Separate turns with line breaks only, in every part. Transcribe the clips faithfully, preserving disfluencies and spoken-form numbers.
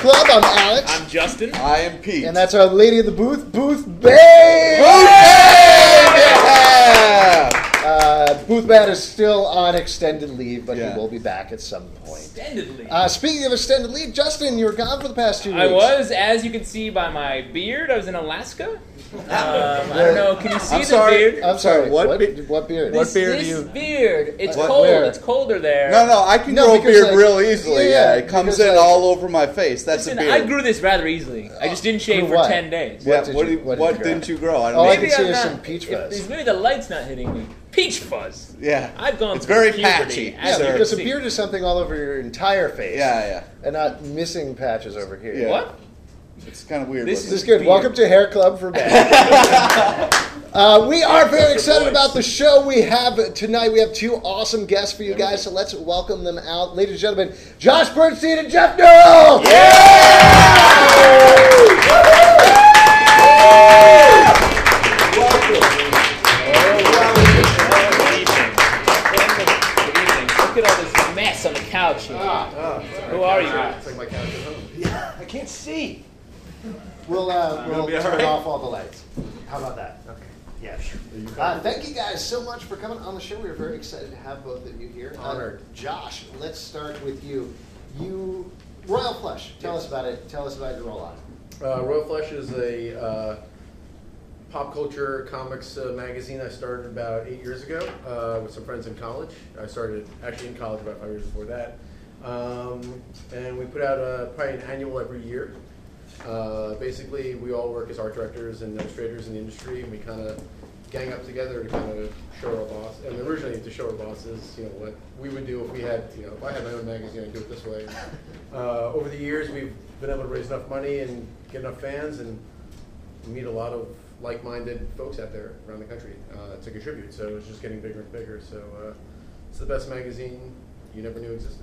Club. I'm Alex.
I'm Justin.
I am Pete.
And that's our lady of the booth, Booth Babe.
Booth Babe! Yeah!
Uh, Booth Man is still on extended leave, but
Yeah.
he will be back at some point.
Extended leave.
Uh, speaking of extended leave, Justin, you were gone for the past two weeks.
I was, as you can see by my beard. I was in Alaska. Um, I don't know. Can you see
I'm
the
sorry.
beard?
I'm sorry,
What
what,
be-
what beard?
This,
beard
this
do you-
beard. It's
What-
cold.
where?
It's colder there.
No, no, I can
No,
grow a
because,
beard
like-
real easily.
yeah,
Yeah, it comes
because,
in
like-
all over my face. That's
Listen,
a beard.
I grew this rather easily. I just didn't shave
Grew
for
what?
ten days.
Yeah,
What did
what,
you-
did-
what did
what
you grow?
didn't you grow? I don't
Oh,
know.
I
Maybe
can see
I'm
there's
not-
some peach
if-
fuzz.
if Maybe the light's not hitting me. Peach fuzz.
Yeah.
I've gone
It's
through
very
puberty,
patchy,
as
sir.
you
Because a
can see.
beard is something all over your entire face.
Yeah, yeah.
And not missing patches over here.
Yeah.
What?
It's kind of weird.
This
looking.
This is good.
Beard.
Welcome to Hair Club for Men. uh, we are very excited about the show we have tonight. We have two awesome guests for you guys, so let's welcome them out. Ladies and gentlemen, Josh Bernstein and Jeff Newell!
Look at all this mess on the couch here. Who are you guys?
It's like my couch at home.
Yeah, I can't see. We'll, uh, we'll
be all
turn
right.
off all the lights. How about that? Okay. Yeah, sure. Uh, thank you guys so much for coming on the show. We're very excited to have both of you here.
Honored.
Uh, Josh, let's start with you. You, Royal Flush, tell us about it. Tell us about your role on it.
Uh, Royal Flush is a uh, pop culture comics uh, magazine I started about eight years ago uh, with some friends in college. I started actually in college about five years before that. Um, and we put out a, probably an annual every year. Uh, basically, we all work as art directors and illustrators in the industry, and we kind of gang up together to kind of show our boss. And originally, to show our bosses, you know, what we would do if we had, you know, if I had my own magazine, I'd do it this way. Uh, over the years, we've been able to raise enough money and get enough fans, and meet a lot of like-minded folks out there around the country uh, to contribute. So it's just getting bigger and bigger. So uh, it's the best magazine you never knew existed.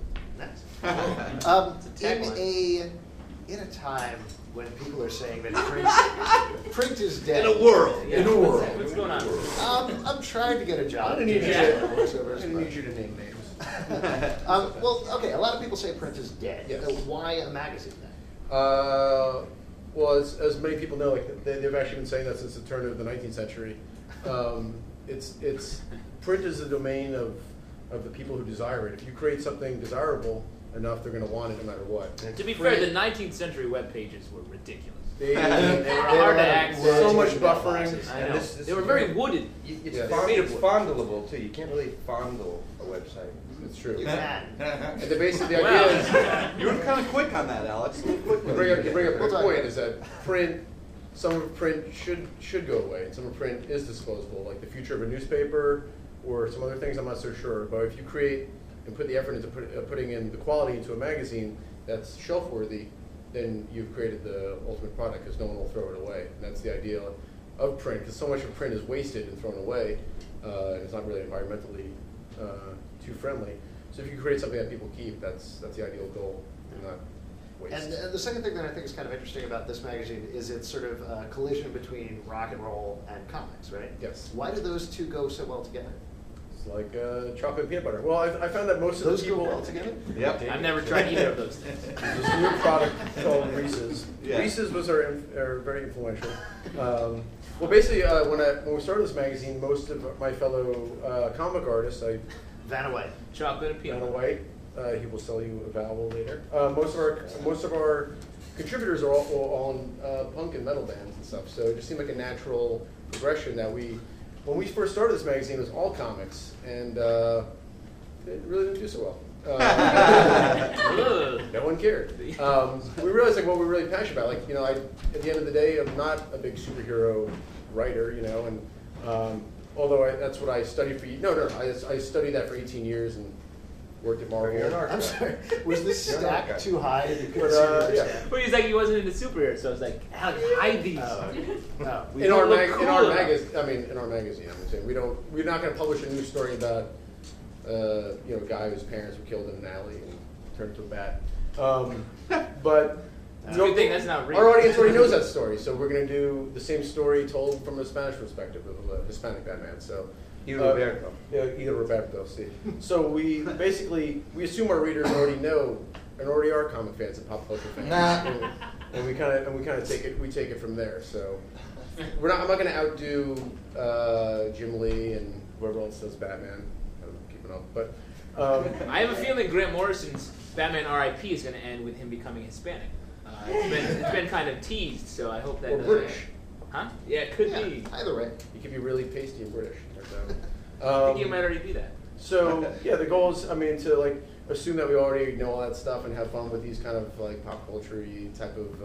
Nice. um, in a in a time when people are saying that print, print is dead.
In a world.
Yeah,
In a
what's
world.
that? What's going on?
Um, I'm trying to get a job.
I didn't need you
doing
to-
voiceovers,
I didn't
but-
need you to name names.
um, well, okay. A lot of people say print is dead.
Yes.
Uh, why a magazine then?
Uh, well, as, as many people know, like they, they've actually been saying that since the turn of the nineteenth century. Um, it's it's print is the domain of of the people who desire it. If you create something desirable enough, they're going to want it no matter what.
To be fair, the nineteenth century web pages were ridiculous.
They,
They were
They
hard
were
to access.
so much
rotating
buffering.
mailboxes.
I
And
know.
this- this
They were
is
very
very-
wooded.
You- It's,
Yes.
fond-
Made of
it's
wood.
fondleable too. You can't really fondle a website.
It's true.
You can.
And the basic the idea
Well,
is
You were kind of quick on that, Alex. A little quick
you
with
bring
it.
up, you bring up a
We'll
good
talk
point
about
is that print, some of print should should go away, and some of print is disposable. Like the future of a newspaper or some other things, I'm not so sure. But if you create and put the effort into put, uh, putting in the quality into a magazine that's shelf worthy, then you've created the ultimate product because no one will throw it away. And that's the idea of print, because so much of print is wasted and thrown away, uh, and it's not really environmentally uh, too friendly. So if you create something that people keep, that's that's the ideal goal, and not waste.
And, and the second thing that I think is kind of interesting about this magazine is its sort of uh, collision between rock and roll and comics, right?
Yes.
Why do those two go so well together?
It's like uh, chocolate and peanut butter. Well, I, I found that most
Those
of the
go
people.
well together?
Yep.
I've never tried either of those things.
There's this new product called Reese's.
Yeah.
Reese's was our, inf- are very influential. Um, well, basically, uh, when I when we started this magazine, most of my fellow uh, comic artists, I
Vanna White.
Chocolate and peanut
Dana
butter.
White, uh, he will sell you a vowel later. Uh, most of our most of our contributors are all, all on uh, punk and metal bands and stuff. So it just seemed like a natural progression that we, when we first started this magazine, it was all comics, and uh, it really didn't do so well. Uh,
Ugh.
no one cared. Um, we realized like what we're really passionate about. Like you know, I at the end of the day, I'm not a big superhero writer, you know, and um, although I, that's what I studied for. No, no, I, I studied that for eighteen years and worked at Marvel.
You're an art
I'm
guy.
sorry. Was this
You're an
stack
art guy.
too high that you couldn't
But,
see
uh,
the
yeah.
understand?
Well, he's like, he wasn't into superheroes, so I was like, Alex, hide these.
Oh, okay. No, we
in
don't
our
look
mag-
cool
in our
enough.
magazine, I mean, in our magazine, I'm saying we don't. We're not going to publish a news story about uh, you know a guy whose parents were killed in an alley and turned into a bat. Um, but
It's a good thing that's not real.
our audience already knows that story, so we're going to do the same story told from a Spanish perspective of a Hispanic Batman. So.
Either
Uh,
Roberto.
Yeah, either Roberto. See, so we basically we assume our readers already know and already are comic fans and pop culture fans,
Nah.
and, and we kind of and we kind of take it we take it from there. So we're not. I'm not going to outdo uh, Jim Lee and whoever else does Batman. I don't know, keeping up, but um,
I have a feeling Grant Morrison's Batman R I P is going to end with him becoming Hispanic. Uh, it's been it's been kind of teased, so I hope that
or
doesn't-
British.
Huh? Yeah, it could
Yeah,
be.
either way.
You could be really pasty and British.
I
Um,
think you might already be that.
So yeah, the goal is, I mean, to like assume that we already know all that stuff and have fun with these kind of like pop culture-y type of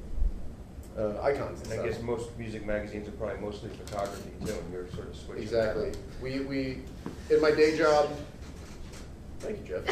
uh, uh, icons. And
And I
stuff.
guess most music magazines are probably mostly photography too, and you're sort of switching.
Exactly. We we in my day job. Thank you, Jeff.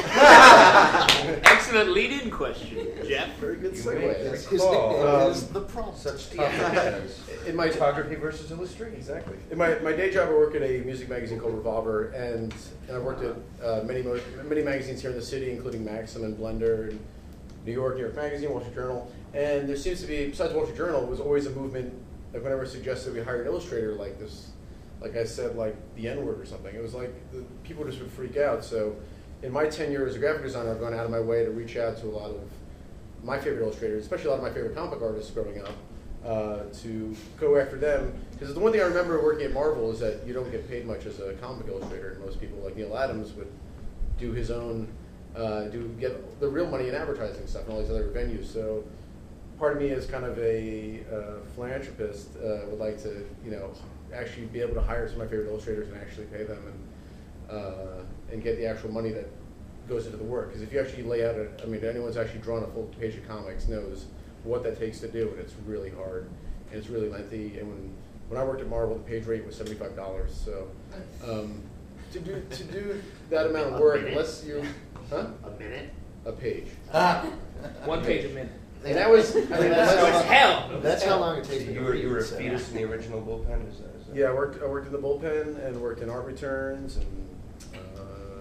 Excellent lead-in question, Jeff.
Very good
You
segue.
may
His, his
recall,
nickname
um,
is the prompt.
Such topics as
In my
photography versus illustration.
Exactly. In my, my day job, I work at a music magazine called Revolver, and, and I've worked at uh, many mo- many magazines here in the city, including Maxim and Blender, and New York, New York Magazine, Wall Street Journal. And there seems to be, besides Wall Street Journal, there was always a movement, like whenever I suggested we hire an illustrator like this, like I said, like the N-word or something, it was like the, people just would freak out. So in my tenure as a graphic designer, I've gone out of my way to reach out to a lot of my favorite illustrators, especially a lot of my favorite comic book artists growing up, uh, to go after them. Because the one thing I remember working at Marvel is that you don't get paid much as a comic book illustrator, and most people, like Neil Adams, would do his own, uh, do get the real money in advertising and stuff and all these other venues. So part of me as kind of a uh, philanthropist uh, would like to, you know, actually be able to hire some of my favorite illustrators and actually pay them and uh, and get the actual money that goes into the work. Because if you actually lay out, a, I mean, anyone's actually drawn a full page of comics knows what that takes to do, and it's really hard and it's really lengthy. And when when I worked at Marvel, the page rate was seventy-five dollars. So um, to do to do that amount of work, unless you, huh?
A minute?
A page.
Ah.
One page a minute.
And that was, I mean,
That's
So
that's,
it's hell.
That's how long it takes me to
You were,
read.
you were a
so-
fetus in the original bullpen? Is that, is that
yeah, I worked I worked in the bullpen and worked in art returns and uh,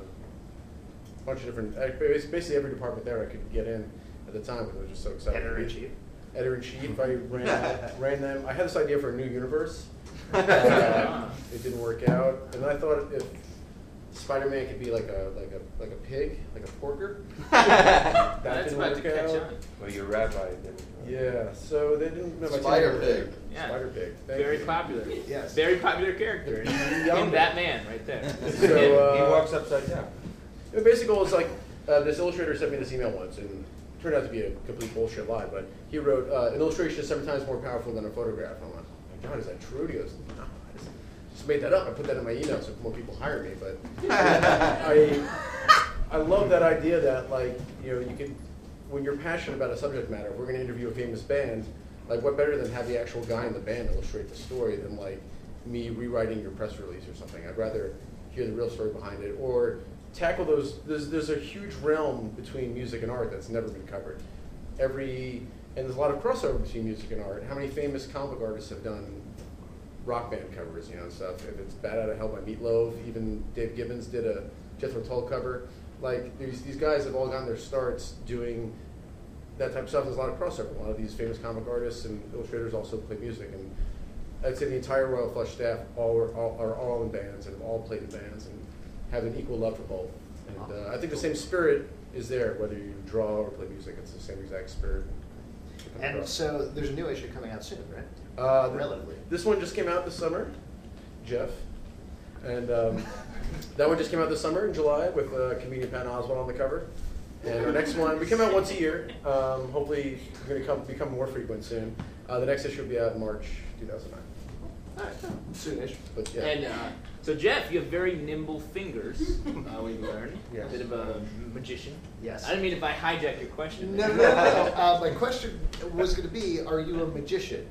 a bunch of different, uh, bas- basically every department there I could get in at the time because I was just so excited.
Editor in chief?
Editor in chief. I ran ran them. I had this idea for a new universe. Uh, it didn't work out, and I thought if Spider-Man could be like a like a like a pig, like a porker. that
That's
didn't
about to
work
catch
out.
on.
Well, your rabbi didn't.
Yeah, so they didn't. No, my
Spider
tenure-
Pig.
Yeah.
Spider pig. Thank
Very
you.
popular.
Yes.
Very popular character in, in that man right there.
So,
he
uh,
walks upside down.
The basic goal is like uh, this illustrator sent me this email once, and it turned out to be a complete bullshit lie. But he wrote, uh, "An illustration is seven times more powerful than a photograph." I'm like, "Oh my God, is that true?" He goes, "No, I just, just made that up. I put that in my email so more people hire me." But I, I love that idea that like you know you can, when you're passionate about a subject matter, if we're going to interview a famous band, like what better than have the actual guy in the band illustrate the story than like me rewriting your press release or something. I'd rather hear the real story behind it or tackle those. There's there's a huge realm between music and art that's never been covered. Every and there's a lot of crossover between music and art. How many famous comic book artists have done rock band covers, you know, and stuff? If it's Bad Outta Hell by Meatloaf, even Dave Gibbons did a Jethro Tull cover. Like these these guys have all gotten their starts doing that type of stuff. There's a lot of crossover. A lot of these famous comic artists and illustrators also play music, and I'd say the entire Royal Flush staff all are all, are all in bands and have all played in bands and have an equal love for both. And uh, I think the same spirit is there whether you draw or play music. It's the same exact spirit. that comes
And
across.
so there's a new issue coming out soon, right?
Uh, th-
Relatively.
This one just came out this summer, Jeff. And um, that one just came out this summer in July with uh, comedian Patton Oswalt on the cover. And our next one, we come out once a year. Um, hopefully, we're going to come become more frequent soon. Uh, the next issue will be out in March two thousand nine.
Soonish.
But yeah.
And uh, so, Jeff, you have very nimble fingers, uh, we've learned.
Yes.
A bit of a magician.
Yes.
I didn't mean if I hijacked your question.
No, no, no. no. Uh, my question was going to be: are you a magician?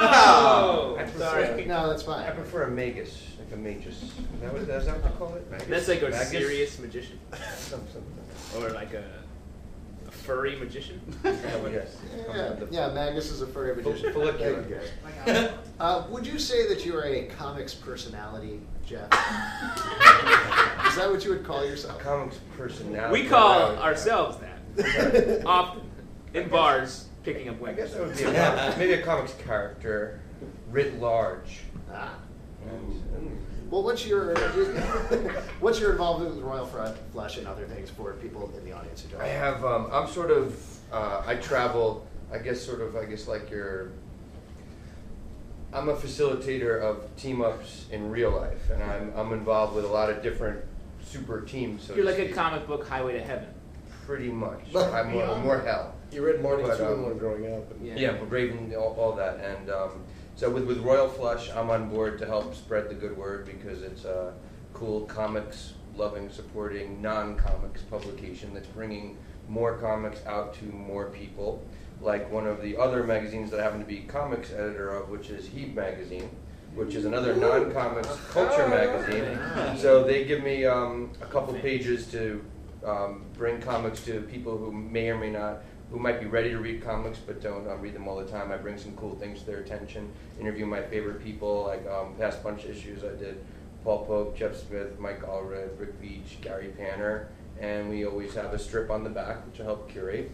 Oh,
I prefer-
sorry.
No, that's
I
fine.
prefer a magus, like a magus. Is that what, is that what they call it? Magus?
That's like a
Magus?
serious magician.
Some, some,
Or like a, a furry magician.
oh, yes.
Yeah, yeah. Magus is a furry magician.
Follicular.
Thank you. Uh, would you say that you are a comics personality, Jeff? Is that what you would call yourself?
Comics personality.
We call
Yeah.
ourselves that. Often. In bars, picking up
I
women.
guess that would be a comic, maybe a comics character writ large.
Ah.
And, and
Well, what's your what's your involvement with Royal Flush and other things for people in the audience who don't?
I have. Um, I'm sort of. Uh, I travel. I guess sort of. I guess like your. I'm a facilitator of team ups in real life, and I'm I'm involved with a lot of different super teams. So
You're
to
like a
speak.
comic book Highway to Heaven.
Pretty much. I'm more, more hell.
You read Marty
But, um,
Suleiman growing up. And
Yeah.
Yeah, but Raven, all, all that, and um, so with with Royal Flush, I'm on board to help spread the good word because it's a cool comics loving, supporting non-comics publication that's bringing more comics out to more people. Like one of the other magazines that I happen to be comics editor of, which is Heeb Magazine, which is another non-comics culture magazine. So they give me um, a couple pages to um, bring comics to people who may or may not, who might be ready to read comics but don't um, read them all the time. I bring some cool things to their attention, interview my favorite people, like um, past bunch of issues I did Paul Pope, Jeff Smith, Mike Allred, Rick Veitch, Gary Panner, and we always have a strip on the back, which I help curate.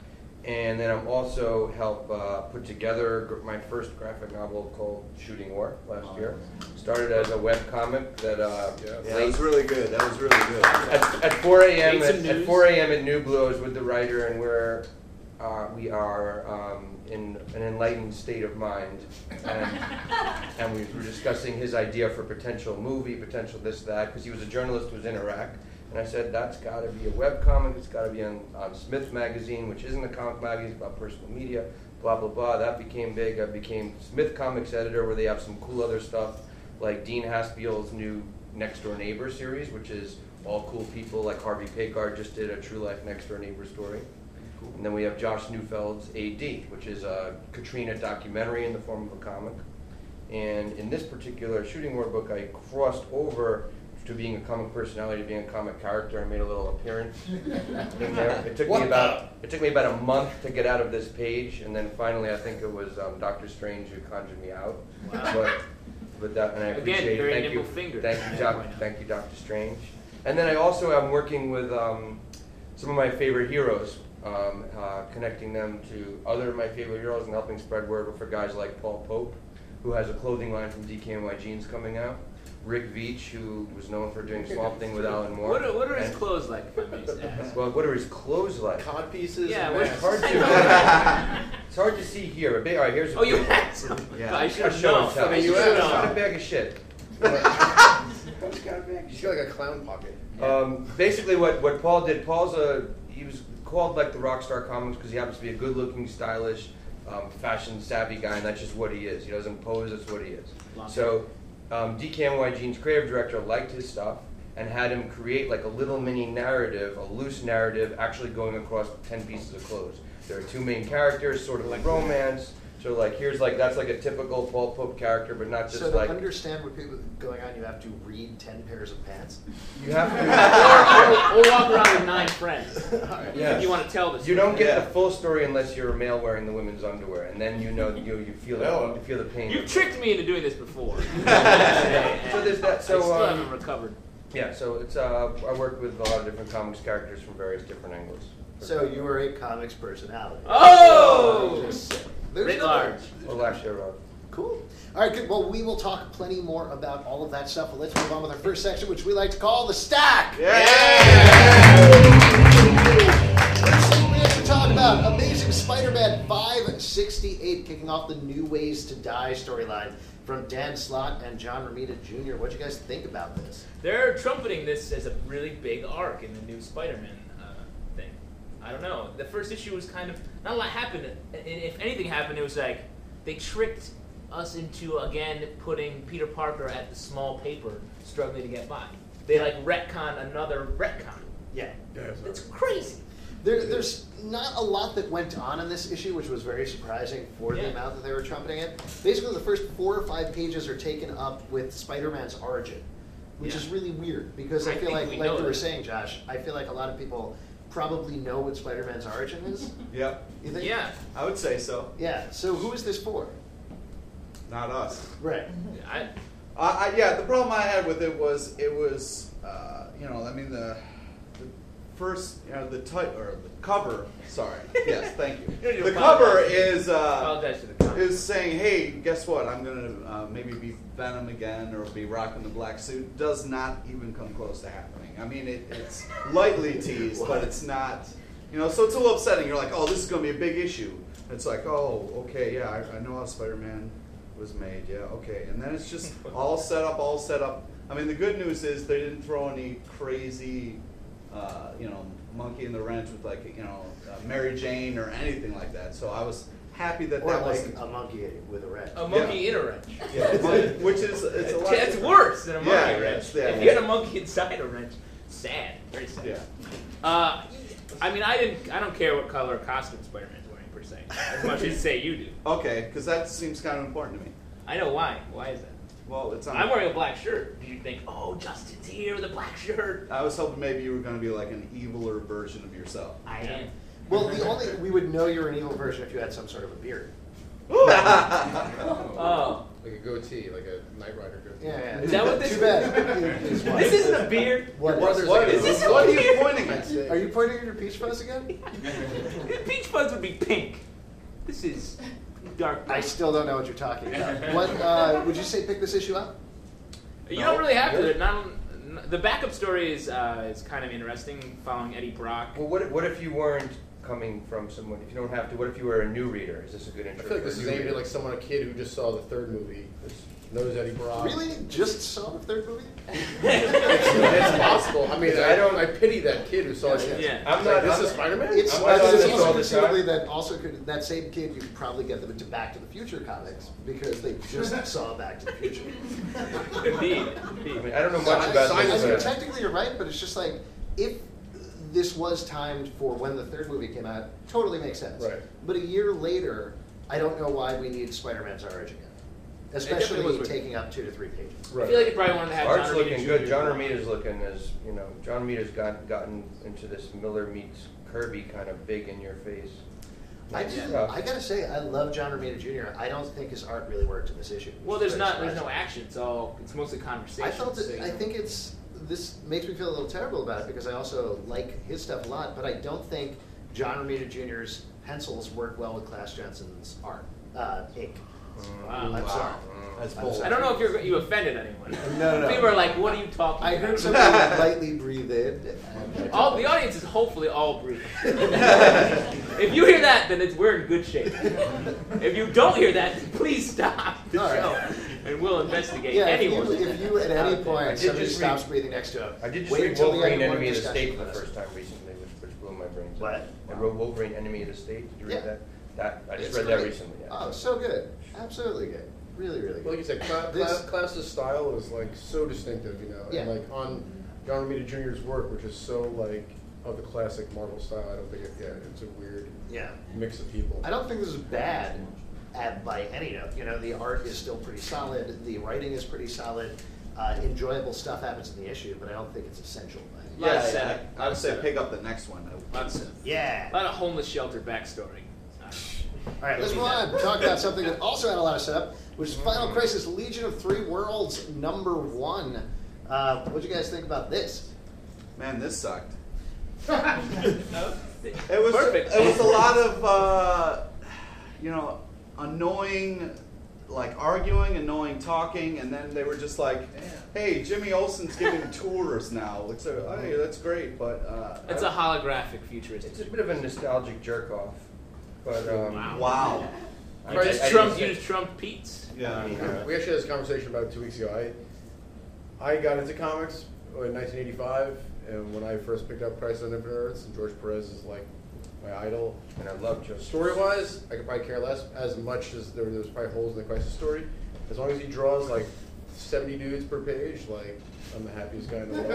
And then I'm also help uh, put together gr- my first graphic novel called Shooting War last year. Started as a web comic that uh,
Yeah,
late-
that was really good. That was really good.
at, at four a.m.
Make some
At, at
news.
four a.m. at New Blue, I was with the writer, and we're uh, we are um, in an enlightened state of mind, and and we were discussing his idea for potential movie, potential this that, because he was a journalist who was in Iraq. And I said, that's got to be a webcomic, it's got to be on, on Smith Magazine, which isn't a comic magazine, it's about personal media, blah, blah, blah. That became big. I became Smith Comics editor, where they have some cool other stuff, like Dean Haspiel's new Next Door Neighbor series, which is all cool people, like Harvey Pekar just did a true life Next Door Neighbor story. Cool. And then we have Josh Neufeld's A D, which is a Katrina documentary in the form of a comic. And in this particular Shooting War book, I crossed over to being a comic personality, to being a comic character. I made a little appearance in there. It took
What
me about it took me about a month to get out of this page, and then finally, I think it was um, Doctor Strange who conjured me out.
Wow.
But, but that, and I
Again,
appreciate
very
it. Thank
nimble
you,
fingers.
thank you, doc, thank you, Doctor Strange. And then I also am working with um, some of my favorite heroes, um, uh, connecting them to other of my favorite heroes and helping spread word for guys like Paul Pope, who has a clothing line from D K N Y Jeans coming out. Rick Veitch, who was known for doing Swamp Thing with Alan Moore.
What are, what are his
And-
clothes like, if I may ask?
Well, what are his clothes like?
Cod pieces.
Yeah,
and
what-
It's
masks.
hard to it's hard to see here. A big, all right, here's a
Oh, you
big-
had some.
Yeah.
I should
a
have
show
known.
and tell.
I
You
should
have
have
It's not a
known.
bag of shit.
She's got like a clown pocket.
Um, basically, what, what Paul did, Paul's a he was called like the Rockstar Comics because he happens to be a good-looking, stylish, um, fashion-savvy guy, and that's just what he is. He doesn't pose; that's what he is.
Long
So, um, D K N Y Jeans creative director liked his stuff and had him create like a little mini narrative, a loose narrative, actually going across ten pieces of clothes. There are two main characters, sort of like romance. So, like, here's like that's like a typical Paul Pope character, but not just
So to
like
understand what people going on, you have to read ten pairs of pants.
you have to.
or, or walk around with nine friends.
Yeah.
If you want to tell the story.
You don't get
Yeah.
the full story unless you're a male wearing the women's underwear, and then you know you you feel
No.
the, you feel the pain.
You've tricked me into doing this before.
So there's that.
I
So
still
um,
haven't recovered.
yeah. So it's uh, I work with a lot of different comics characters from various different angles.
So you are a comics personality.
Oh!
Just saying. There's
Writ
no-
large.
Well, actually, uh,
Cool. All right, good. Well, we will talk plenty more about all of that stuff, but let's move on with our first section, which we like to call the stack. First thing we have to talk about, Amazing Spider-Man five sixty-eight, kicking off the New Ways to Die storyline from Dan Slott and John Romita Junior What do you guys think about this?
They're trumpeting this as a really big arc in the new Spider-Man uh, thing. I don't know. The first issue was kind of not a lot happened. And if anything happened, it was like they tricked us into again putting Peter Parker at the small paper, struggling to get by. They like retcon another retcon.
Yeah.
It's crazy.
There, there's not a lot that went on in this issue, which was very surprising for the
Yeah.
amount that they were trumpeting it. Basically, the first four or five pages are taken up with Spider-Man's origin, which
Yeah.
is really weird because I,
I
feel
think
like,
we
like
know
you were
that.
saying, Josh, I feel like a lot of people probably know what Spider-Man's origin is.
Yep.
You think?
Yeah.
I would say so.
Yeah. So who is this for?
Not us.
Right.
I,
Uh, I, yeah, the problem I had with it was it was, uh, you know, I mean the, the first, you know, the type or the cover. Sorry. Yes, thank
You don't
you.
need
The
to
cover
apologize.
is. Uh,
apologize to the
is saying, hey, guess what? I'm gonna uh, maybe be Venom again or be rocking the black suit. Does not even come close to happening. I mean, it, it's lightly teased, but it's not. You know, so it's a little upsetting. You're like, oh, this is gonna be a big issue. It's like, oh, okay, yeah, I, I know how Spider-Man was made. Yeah, okay, and then it's just all set up, all set up. I mean, the good news is they didn't throw any crazy, uh, you know, monkey in the wrench with like, you know, uh, Mary Jane or anything like that. So I was happy that
Or
that
like
wasn't.
a monkey with a wrench.
A monkey
Yeah.
in a wrench.
Yeah, it's like- which is it's a lot.
That's worse than a monkey
Yeah,
wrench.
yeah,
if
yeah.
you had a monkey inside a wrench, sad, very sad.
Yeah.
Uh, I mean, I didn't. I don't care what color costume Spider-Man's wearing per se, as much as say you do.
Okay, because that seems kind of important to me.
I know why. Why is that?
Well, it's on.
I'm wearing a black shirt. You think, oh, Justin's here with a black shirt.
I was hoping maybe you were going to be like an eviler version of yourself.
I am.
Well, the only we would know you're an evil version if you had some sort of a beard.
Oh,
Like a goatee, like a Knight Rider goatee.
Yeah, yeah.
Is that what this
Too
is?
bad. Is what-
this isn't a beard.
What
Your
is-
brother's
What
like
is
a-
this?
What are you
Weird.
pointing
I'd
at?
say-
Are you pointing at your peach fuzz again?
Peach fuzz would be pink. This is dark.
I still don't know what you're talking about. What uh, would you say? Pick this issue up.
You don't really have to. Not, the backup story is uh, is kind of interesting, following Eddie Brock.
Well, what if, what if you weren't coming from someone? If you don't have to, what if you were a new reader? Is this a good
I
intro?
feel like
for a
this is
new
aimed
reader?
at like someone, a kid who just saw the third movie, knows Eddie Brock.
Really? Just saw the third movie?
It's possible. I mean,
I
I
don't-
don't. I pity that kid who saw it.
Yeah.
I'm
It's
not.
like, this
I'm
is
not-
Spider-Man.
It's,
I'm
I
not
mean,
on
it's
this
also
all the
conceivably
time.
that also could that same kid you could probably get them into Back to the Future comics because they just saw Back to the Future.
Indeed.
I
Indeed.
mean, I don't know
So
much
I,
about
I
this.
mean,
but-
technically you're right, but it's just like if this was timed for when the third movie came out, totally makes sense.
Right.
But a year later, I don't know why we need Spider-Man's origin again, especially
definitely was-
taking up two to three pages.
I feel like it probably wanted to have
Art's
John
looking
Romita
good.
Junior
John Romita's looking as, you know, John Romita's got, gotten into this Miller meets Kirby kind of big in your face.
I just,
Yeah.
I gotta say, I love John Romita Junior I don't think his art really worked in this issue.
Well,
which is
there's
very
not. There's no
surprising.
action. It's all. It's mostly conversation.
I felt
so,
it.
you
I
know.
think it's. This makes me feel a little terrible about it because I also like his stuff a lot, but I don't think John Romita Junior's pencils work well with Clash Johnson's art, uh, ink.
Wow.
I'm sorry.
That's
I'm
bold.
sorry.
I don't know if you're, you offended anyone.
No, no, no.
People are like, "What are you talking
I
about?"
heard somebody lightly breathe in. And
All the audience is hopefully all breathing. If you hear that, then it's we're in good shape. If you don't hear that, then please stop the
All right.
show, and we'll investigate
yeah, if
anyone.
you, if you at any
I
point
did
somebody
just
stops
read-
breathing next to him,
I did just
wait
read
until the
Wolverine
end of
Enemy of the
discussion
State for the
with us.
first time recently, which, which blew my brains.
What?
out. I wrote Wolverine Enemy of the State. Did you read
Yeah.
that? That I just
It's
read that
great.
recently. Yeah.
Oh, so good. Absolutely good. Really, really
Well,
good.
like you said, Cla-
This-
Cla- Class's style is like so distinctive, you know.
Yeah.
And like on John Romita Junior's work, which is so like of the classic Marvel style, I don't think it, yeah, it's a weird
Yeah.
mix of people.
I don't think this is bad at, by any note. You know, the art is still pretty solid. The writing is pretty solid. Uh, enjoyable stuff happens in the issue, but I don't think it's essential. by any
Lot of
Yeah,
setup.
yeah, I would say pick up the next one.
Lots of,
Yeah.
a lot of homeless shelter backstory.
All right, let's move on. Talk about something that also had a lot of setup, which is Final Crisis: Legion of Three Worlds number one. Uh, what do you guys think about this?
Man, this sucked.
No?
It was
Perfect.
It was a lot of uh, you know annoying, like arguing, annoying talking, and then they were just like, "Hey, Jimmy Olsen's giving tours now." It's a, hey, that's great, but uh,
It's
I-
a holographic futuristic.
It's a bit of a nostalgic jerk off, but um,
Wow.
wow.
I
You
did-
just
I did
Trump,
say-
you just Trump Pete's.
Yeah.
I mean, uh,
We actually had this conversation about two weeks ago. I I got into comics in nineteen eighty-five, and when I first picked up Crisis on Infinite Earths, and George Perez is like my idol.
and I love Joe.
Story-wise, I could probably care less as much as there, there's probably holes in the Crisis story. As long as he draws like seventy dudes per page, like I'm the happiest guy in the world.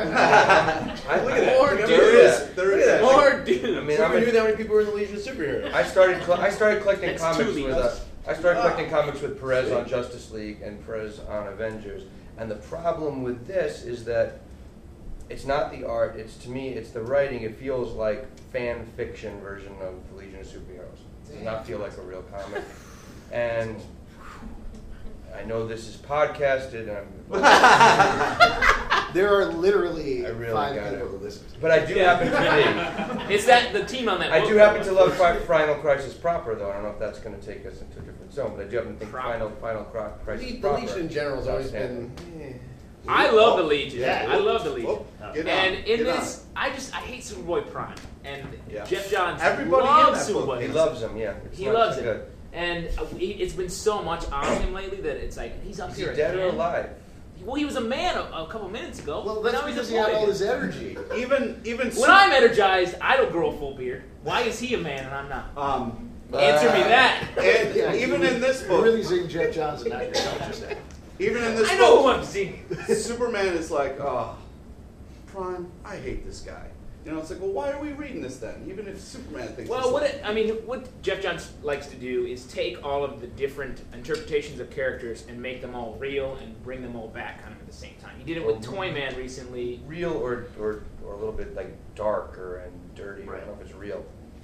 I,
Look at more
look at
dudes.
that.
There
Look
is-
at that.
More dudes.
I mean,
So
I'm
we
a-
knew that many people were in the Legion of Superheroes.
I started. Cl- I started collecting
That's
comics
two
with. Uh,
leagues.
I started collecting comics with Perez on Justice League and Perez on Avengers. And the problem with this is that it's not the art. It's to me, it's the writing. It feels like fan fiction version of the Legion of Superheroes. It does not feel like a real comic. And I know this is podcasted. And I'm,
There are literally
I really
five
got
people
it.
who listen to
But I do happen to be.
It's that the team on that.
I
book
do happen
was
to love
perfect.
Fi- Final Crisis proper, though. I don't know if that's going to take us into a different zone, but I do happen to think
Proper.
Final Final Cri- Crisis
The, the
proper.
Legion in general has always
outstanding.
been. eh.
I love the Legion.
Yeah.
I love the Legion.
Whoop, get
And
on,
in
get
this, I just I hate Superboy Prime, and
Yeah.
Jeff Johns
Everybody in
loves
that book.
Superboy.
He loves him, yeah. It's
He
not
loves
so
it,
good.
and uh, he, it's been so much on him lately that it's like he's up
Is he
here
dead or
again.
alive?
Well, he was a man a, a couple minutes ago.
Well,
but
that's
now he's
because
a
he had
boy
all
again.
his energy.
Even even
When I'm energized, I don't grow a full beard. Why is he a man and I'm not?
um,
Answer me that.
and
Yeah,
even
you-
in this
You're
book,
really zing Jeff Johns and not yourself just now.
even in this
I know who
book,
I'm seeing.
Superman is like, oh, Prime, I hate this guy. You know, it's like, well, why are we reading this then? Even if Superman thinks.
Well,
it's
what
like-
it, I mean, what Jeff Johns likes to do is take all of the different interpretations of characters and make them all real and bring them all back kind of at the same time. He did it with
Well,
Toyman recently.
Real or, or, or a little bit like darker and dirty. I
Right.
don't know if it's real.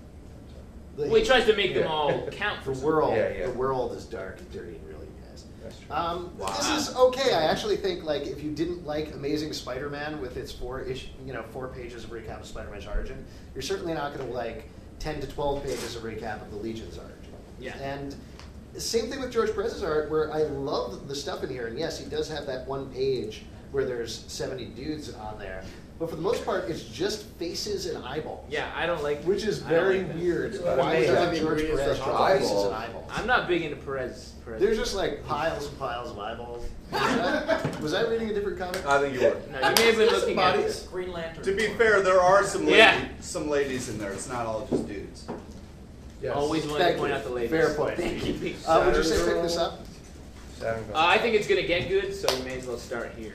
The,
Well, he tries to make them
Yeah.
all count
the
for something.
world,
Yeah, yeah.
the world is dark and dirty and really, guys.
That's true.
Um,
Wow.
This is okay. I actually think like if you didn't like Amazing Spider-Man with its four ish, you know, four pages of recap of Spider-Man's origin, you're certainly not going to like ten to twelve pages of recap of the Legion's origin.
Yeah.
And same thing with George Perez's art, where I love the stuff in here, and yes, he does have that one page where there's seventy dudes on there, but for the most part, it's just faces and eyeballs.
Yeah, I don't like.
Which is
I don't
very
like that.
weird.
It's a lot of
Why would you
mayhem.
have George
Ingredients
Perez
for
draw faces
eyeballs.
and eyeballs?
I'm not big into Perez. Perez.
There's just like piles and piles of eyeballs. Was I, was I reading a different comic?
I think you were.
No, you may have been looking at
Bodies.
the Green Lantern.
To be fair, there are some lady,
Yeah.
some ladies in there. It's not all just dudes.
Yes.
Always wanted
Thank
to point
you.
out the ladies.
Fair point.
Thank you. Pete.
Uh, would you say
Saturn
pick this up?
Saturn goes
Uh, I think it's gonna get good, so we may as well start here.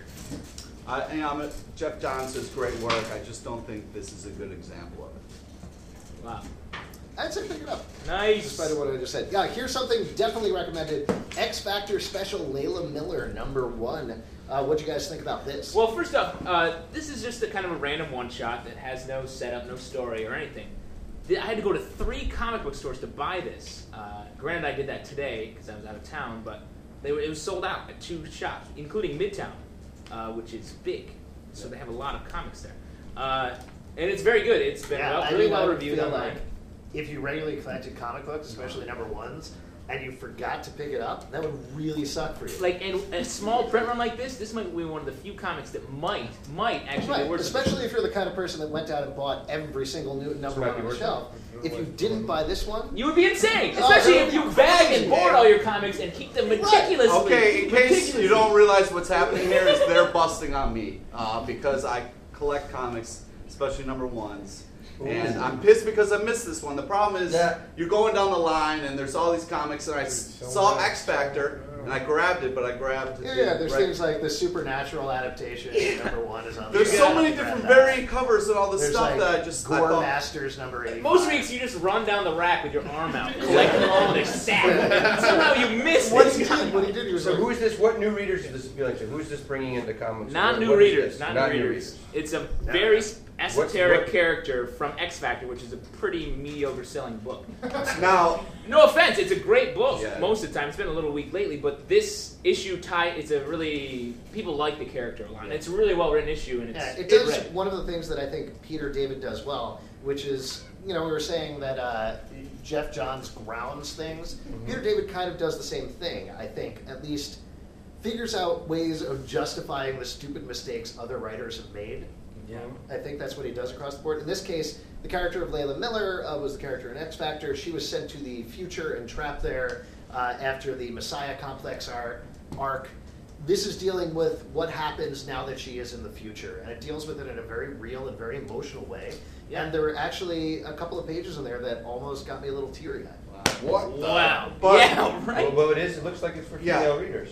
I, and I'm a, Jeff Johns does great work. I just don't think this is a good example of it.
Wow.
I'd say pick it up.
Nice.
Despite what I just said. Yeah, here's something definitely recommended. X Factor Special Layla Miller, number one. Uh, what'd you guys think about this?
Well, first off, uh, this is just a kind of a random one-shot that has no setup, no story, or anything. Th- I had to go to three comic book stores to buy this. Uh, granted, I did that today because I was out of town, but they were, it was sold out at two shops, including Midtown, uh, which is big. So they have a lot of comics there. Uh, and it's very good. It's been
yeah,
well,
I
really
mean, I
well
would
reviewed
feel
online.
like if you regularly collected comic books, especially number ones, and you forgot to pick it up, that would really suck for you.
Like, in a small print run like this, this might be one of the few comics that might, might actually
Right,
be worth it.
especially if you're the kind of person that went out and bought every single new number
might
one
be
on the
worth it.
shelf. If you didn't buy this one,
You would be insane,
Oh,
especially
that
if
would
you
be
bag
crazy.
and board all your comics and keep them meticulously.
Okay, in case
meticulously.
you don't realize what's happening here is they're busting on me uh, because I collect comics, especially number ones. And I'm pissed because I missed this one. The problem is
Yeah.
you're going down the line and there's all these comics and I s-
so
saw
much.
X Factor and I grabbed it, but I grabbed
yeah,
the
yeah, there's
right-
things like the supernatural adaptation. Number one is on.
There's
there.
so
You
many
gotta
different
grab that.
variant covers and all this
There's
stuff
like
that I just I
Gore
thought,
Masters number eighty.
Most weeks you just run down the rack with your arm out, collecting them all in a sack. Somehow you miss
What
this
he did,
comic.
what he did, he was
So
like,
who is this? What new readers is this appealing to? Who's this bringing into comics?
Not
What-
new
what is
readers,
this?
not,
Not
new
new
readers. It's a very s-
What's-
esoteric
what-
character from X Factor, which is a pretty mediocre selling book.
now
No offense, it's a great book
Yeah.
most of the time. It's been a little weak lately, but this issue tie it's a really people like the character a lot. And it's a really well written issue, and it's
yeah, it
it's
does
read.
one of the things that I think Peter David does well, which is, you know, we were saying that uh, Jeff Johns grounds things.
Mm-hmm.
Peter David kind of does the same thing, I think, at least figures out ways of justifying the stupid mistakes other writers have made.
Yeah.
I think that's what he does across the board. In this case, the character of Layla Miller uh, was the character in X Factor. She was sent to the future and trapped there uh, after the Messiah Complex ar- arc. This is dealing with what happens now that she is in the future, and it deals with it in a very real and very emotional way.
Yeah.
And there were actually a couple of pages in there that almost got me a little teary-eyed.
what? the-
Wow.
But-
yeah, right.
Well, well, it is. It looks like it's for
Yeah.
female readers.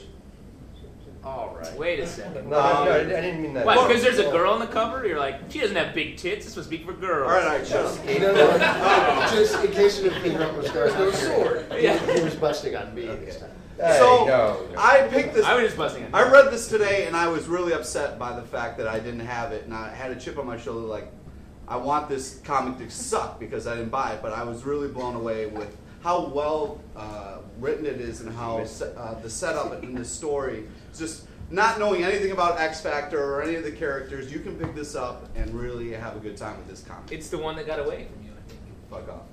All right.
Wait a second.
No, no, no, I didn't mean that.
Why? Because there's a girl on the cover? You're like, she doesn't have big tits. This must be for girls.
All right, all right, shut up.
No, no, no. Just in case you didn't figure out what was going on.
There's no sword.
He, he was busting on me this time.
Hey,
So
no, no.
I picked this.
I was just busting it.
I read this today and I was really upset by the fact that I didn't have it, and I had a chip on my shoulder like, I want this comic to suck because I didn't buy it, but I was really blown away with how well uh, written it is and how se- uh, the setup in the story is just not knowing anything about X Factor or any of the characters, you can pick this up and really have a good time with this comic.
It's the one that got away from you, I think.
Fuck off.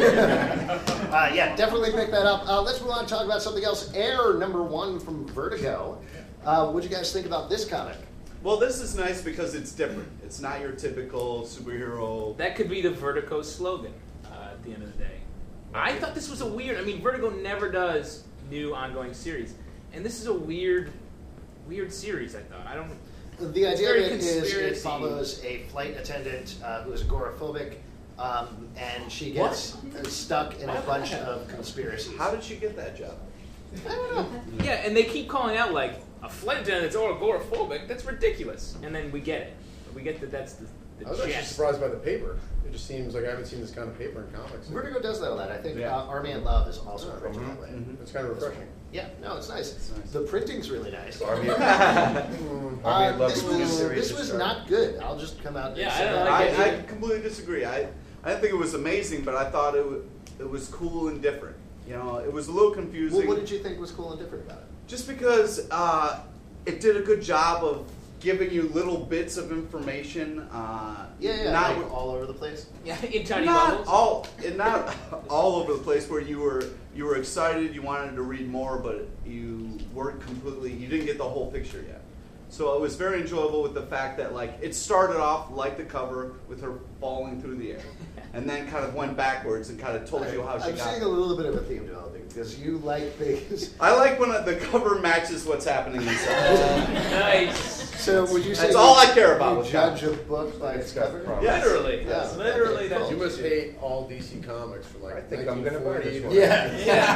uh, yeah, definitely pick that up. Uh, let's move on and talk about something else. Air, number one from Vertigo. Uh, what do you guys think about this comic?
Well, this is nice because it's different. It's not your typical superhero.
That could be the Vertigo slogan uh, at the end of the day. I thought this was a weird. I mean, Vertigo never does new ongoing series, and this is a weird, weird series. I thought. I don't.
The idea of
very
it is it
conspiracy.
follows a flight attendant uh, who is agoraphobic, um, and she gets stuck in a bunch of conspiracies.
How did she get that job?
I don't know.
Yeah, and they keep calling out like a flight attendant that's agoraphobic. That's ridiculous. And then we get it. We get that that's the, the
I was actually
jest.
surprised by the paper. It just seems like I haven't seen this kind of paper in comics.
Vertigo does that a lot. I think
Yeah.
uh, Army and Love is also approaching that way.
Mhm.
It's kind of refreshing.
Yeah, no, it's nice.
It's nice.
The printing's really nice.
Army of,
Uh,
Army of Love
this
was a good
was
series
this
to
was
start.
not good. I'll just come out and
Yeah,
say
I don't
that.
like
I,
it.
I completely disagree. I, I didn't think it was amazing, but I thought it, w- it was cool and different. You know, it was a little confusing.
Well, what did you think was cool and different about it?
Just because uh, it did a good job of giving you little bits of information. Uh,
Yeah, yeah,
not
like all over the place.
Yeah, in tiny
not
bubbles.
all, and not all over the place where you were you were excited, you wanted to read more, but you weren't completely, you didn't get the whole picture yet. So it was very enjoyable with the fact that like it started off like the cover with her falling through the air, and then kind of went backwards and kind of told you how she
I'm
got
seeing
there.
a little bit of a theme developing because you like things.
I like when the cover matches what's happening inside.
Nice.
So would you say
That's all
you-
I care about
You
with
judge
comics.
a book by its
It's got
cover?
promise.
Yes.
Literally.
Yeah.
Literally.
Okay,
That's
cool.
You must hate all D C comics for like
I think I'm gonna buy this
nineteen
one.
forty.
Yeah.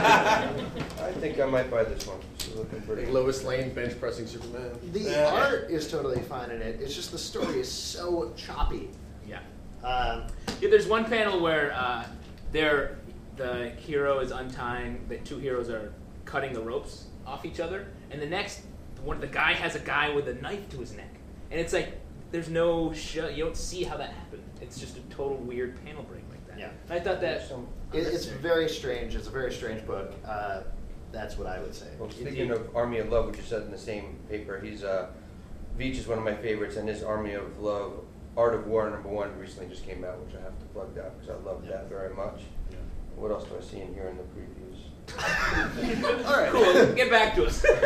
Yeah.
I think I might buy this one. This is looking pretty.
Like Lois Lane bench pressing Superman.
The
Yeah.
art is totally fine in it. It's just the story is so choppy.
Yeah.
Um,
Yeah, there's one panel where uh, they're, the hero is untying, the two heroes are cutting the ropes off each other, and the next one, the guy has a guy with a knife to his neck, and it's like there's no show, you don't see how that happened. It's just a total weird panel break like that.
Yeah.
I thought that.
Some-
it, it's
unnecessary.
very strange. It's a very strange book. Uh, that's what I would say.
Well, speaking
Indeed.
of Army of Love, which you said in the same paper, he's uh, Veach is one of my favorites, and his Army of Love, Art of War number one, recently just came out, which I have to plug that because I love
Yeah.
that very much.
Yeah.
What else do I see in here in the previews?
All right.
Cool. Get back to us.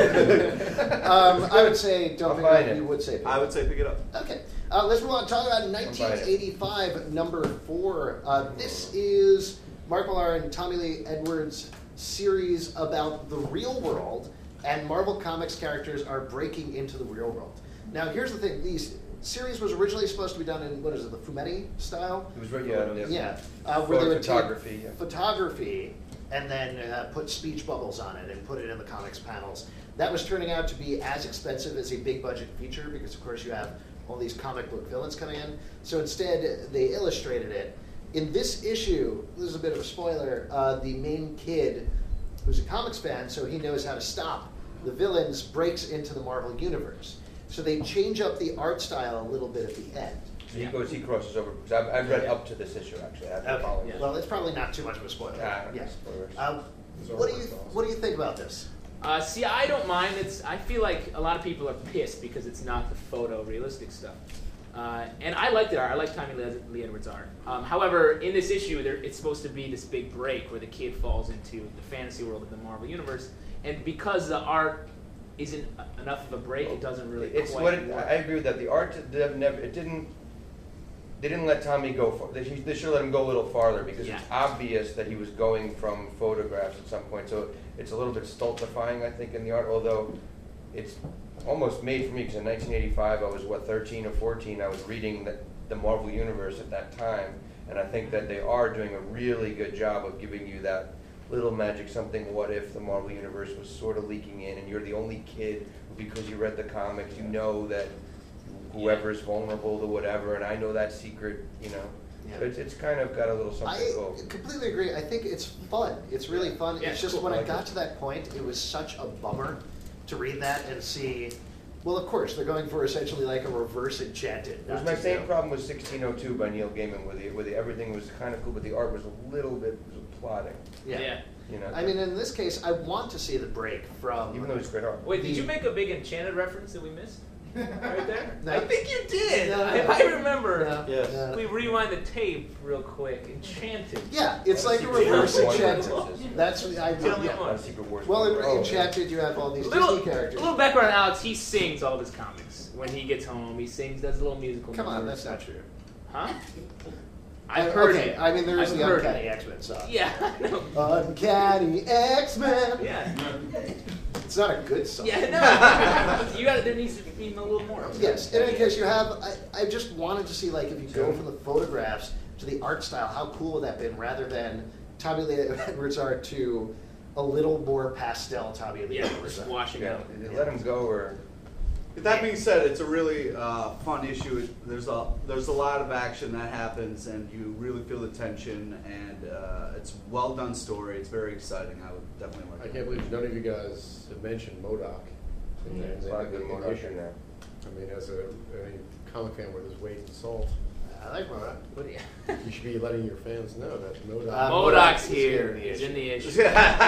Um, I would say don't
I'll
pick
buy
it up.
it.
You would say pick it
I
up.
would say pick it up.
Okay, uh, let's move on. Talk about
buying
nineteen
it.
eighty-five, number four. Uh, this is Mark Millar and Tommy Lee Edwards' series about the real world, and Marvel Comics characters are breaking into the real world. Now, here's the thing: these series was originally supposed to be done in what is it, the Fumetti style?
It was right, yeah, yeah.
Yeah, uh, where they
Photo-
would
photography,
take
yeah.
photography and then uh, put speech bubbles on it and put it in the comics panels. That was turning out to be as expensive as a big budget feature because, of course, you have all these comic book villains coming in. So instead, they illustrated it. In this issue, this is a bit of a spoiler, uh, the main kid, who's a comics fan, so he knows how to stop the villains, breaks into the Marvel Universe. So they change up the art style a little bit at the end.
So he goes, he crosses over, because I've, I've read
Yeah.
up to this issue, actually. I've been
Okay.
following
Yeah.
it.
Well, it's probably not too much of a spoiler.
Ah,
yeah.
spoilers.
Um,
Those are
what do
my
you
thoughts.
What do you think about this?
Uh, see, I don't mind. It's. I feel like a lot of people are pissed because it's not the photo realistic stuff. Uh, and I like the art. I like Tommy Lee Lee Edwards' art. Um, however, in this issue, there, it's supposed to be this big break where the kid falls into the fantasy world of the Marvel Universe, and because the art isn't enough of a break, it doesn't really.
It's
quite
what it,
work.
I agree with that. The art did never, it didn't. They didn't let Tommy go far. They, should- they should let him go a little farther because
Yeah.
it's obvious that he was going from photographs at some point. So it's a little bit stultifying, I think, in the art. Although it's almost made for me because in nineteen eighty-five I was what thirteen or fourteen. I was reading the, the Marvel Universe at that time, and I think that they are doing a really good job of giving you that little magic something. What if the Marvel Universe was sort of leaking in, and you're the only kid who, because you read the comics, you know that whoever's vulnerable to whatever, and I know that secret, you know.
Yeah.
So it's, it's kind of got a little something
I
cool.
completely agree. I think it's fun. It's really fun.
Yeah,
it's just
cool.
when
I
I
like
got
it.
to that point, it was such a bummer to read that and see. Well, of course, they're going for essentially like a reverse enchanted.
It was my same problem with sixteen oh two by Neil Gaiman, where the, where the everything was kind of cool, but the art was a little bit was plodding.
Yeah.
Yeah.
You know,
I mean, in this case, I want to see the break from.
even though he's great art.
Wait, did you make a big Enchanted reference that we missed? Right there?
No.
I think you did.
No,
I,
no.
I remember.
No,
Yes.
no.
If we rewind the tape real quick. Enchanted.
Yeah, it's like a
Secret
reverse
Wars
Enchanted.
references.
That's what I
Tell me
yeah.
more.
Uh, Secret Wars.
Well, in
Oh,
Enchanted, you have all these
Little,
Disney
a
characters.
little background on Alex. He sings all of his comics. When he gets home, he sings, does a little musical
Come on,
numbers.
that's not true.
Huh?
I-
I've heard
okay,
it.
I mean, there is
I've
the
heard
Uncanny
it.
X-Men song.
Yeah, I know.
Uncanny X-Men.
Yeah.
It's not a good song.
Yeah, no. You got there needs to be a little more.
Yes, in any case, you have. I, I just wanted to see, like, if you go from the photographs to the art style, how cool would that been, rather than Tommy Lee Edwards art to a little more pastel Tommy Lee
Yeah,
Edwards
just
art.
washing
Yeah,
out.
let him go or.
That being said, it's a really uh, fun issue. There's a there's a lot of action that happens, and you really feel the tension. And uh, it's well done story. It's very exciting. I would definitely like.
I
it.
can't believe none of you guys have mentioned MODOK. in there.
There's a lot of good motion there.
I mean, as a any comic fan with his weight in salt,
I like Mona.
What do you?
you should be letting your fans know that MODOK.
Uh,
Modoc's
is
here.
here.
He's in the issue.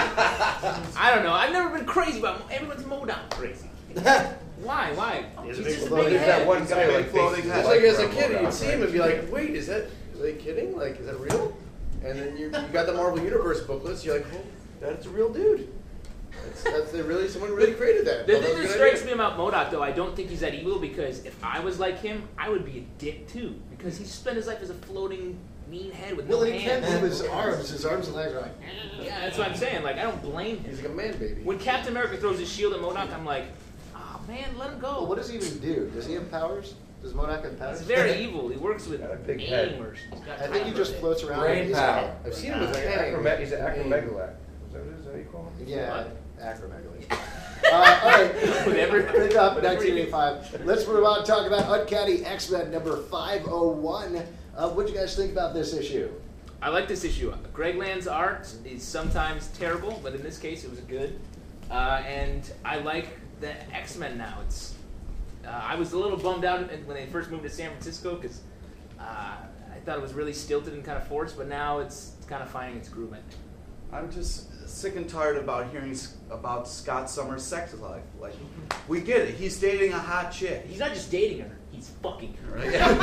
I don't know. I've never been crazy about everyone's Modoc crazy. Why? Why?
He's
He's
a big
just a
floating
big
There's that
head.
one guy
big
like
floating
faces
head.
It's
like
like as a
for
kid,
Modoc,
you'd see him
right?
and be like, "Wait, is that are they kidding? Like, is that real?" And then you, you got the Marvel Universe booklets. You're like, "Oh, that's a real dude. That's, that's they really someone really created that."
The
Thought
thing
was a
that
good
strikes
idea.
me about Modoc, though, I don't think he's that evil, because if I was like him, I would be a dick too. Because he spent his life as a floating mean head with
Well,
no
he can't
hands.
move his arms. His arms and legs are like.
Yeah, that's what I'm saying. Like, I don't blame him.
He's like a man baby.
When Captain America throws his shield at Modoc, I'm like, oh man, let him go.
Well, what does he even do? Does he have powers? Does Modoc have powers?
He's very evil. He works with
Got a big
aim
head.
or he's got
I think he
time
just
with it.
floats around.
Brain
and he's-
power.
I've seen him with
He's
a
an
hang.
acrome- he's an acromegalak. Is that what it is? Is that what you call him?
Yeah, acromegaly. uh, all right,
Whatever-
pick up
whatever
nineteen eighty-five. Let's move on and talk about Uncanny X-Men number five oh one. Uh, what do you guys think about this issue?
I like this issue. Greg Land's art is sometimes terrible, but in this case, it was good. Uh, and I like the X-Men now. It's uh, I was a little bummed out when they first moved to San Francisco because uh, I thought it was really stilted and kind of forced, but now it's kind of finding its groove. I think.
I'm just sick and tired about hearing s- about Scott Summers' sex life. Like, we get it. He's dating a hot chick.
He's not just dating her; he's fucking her.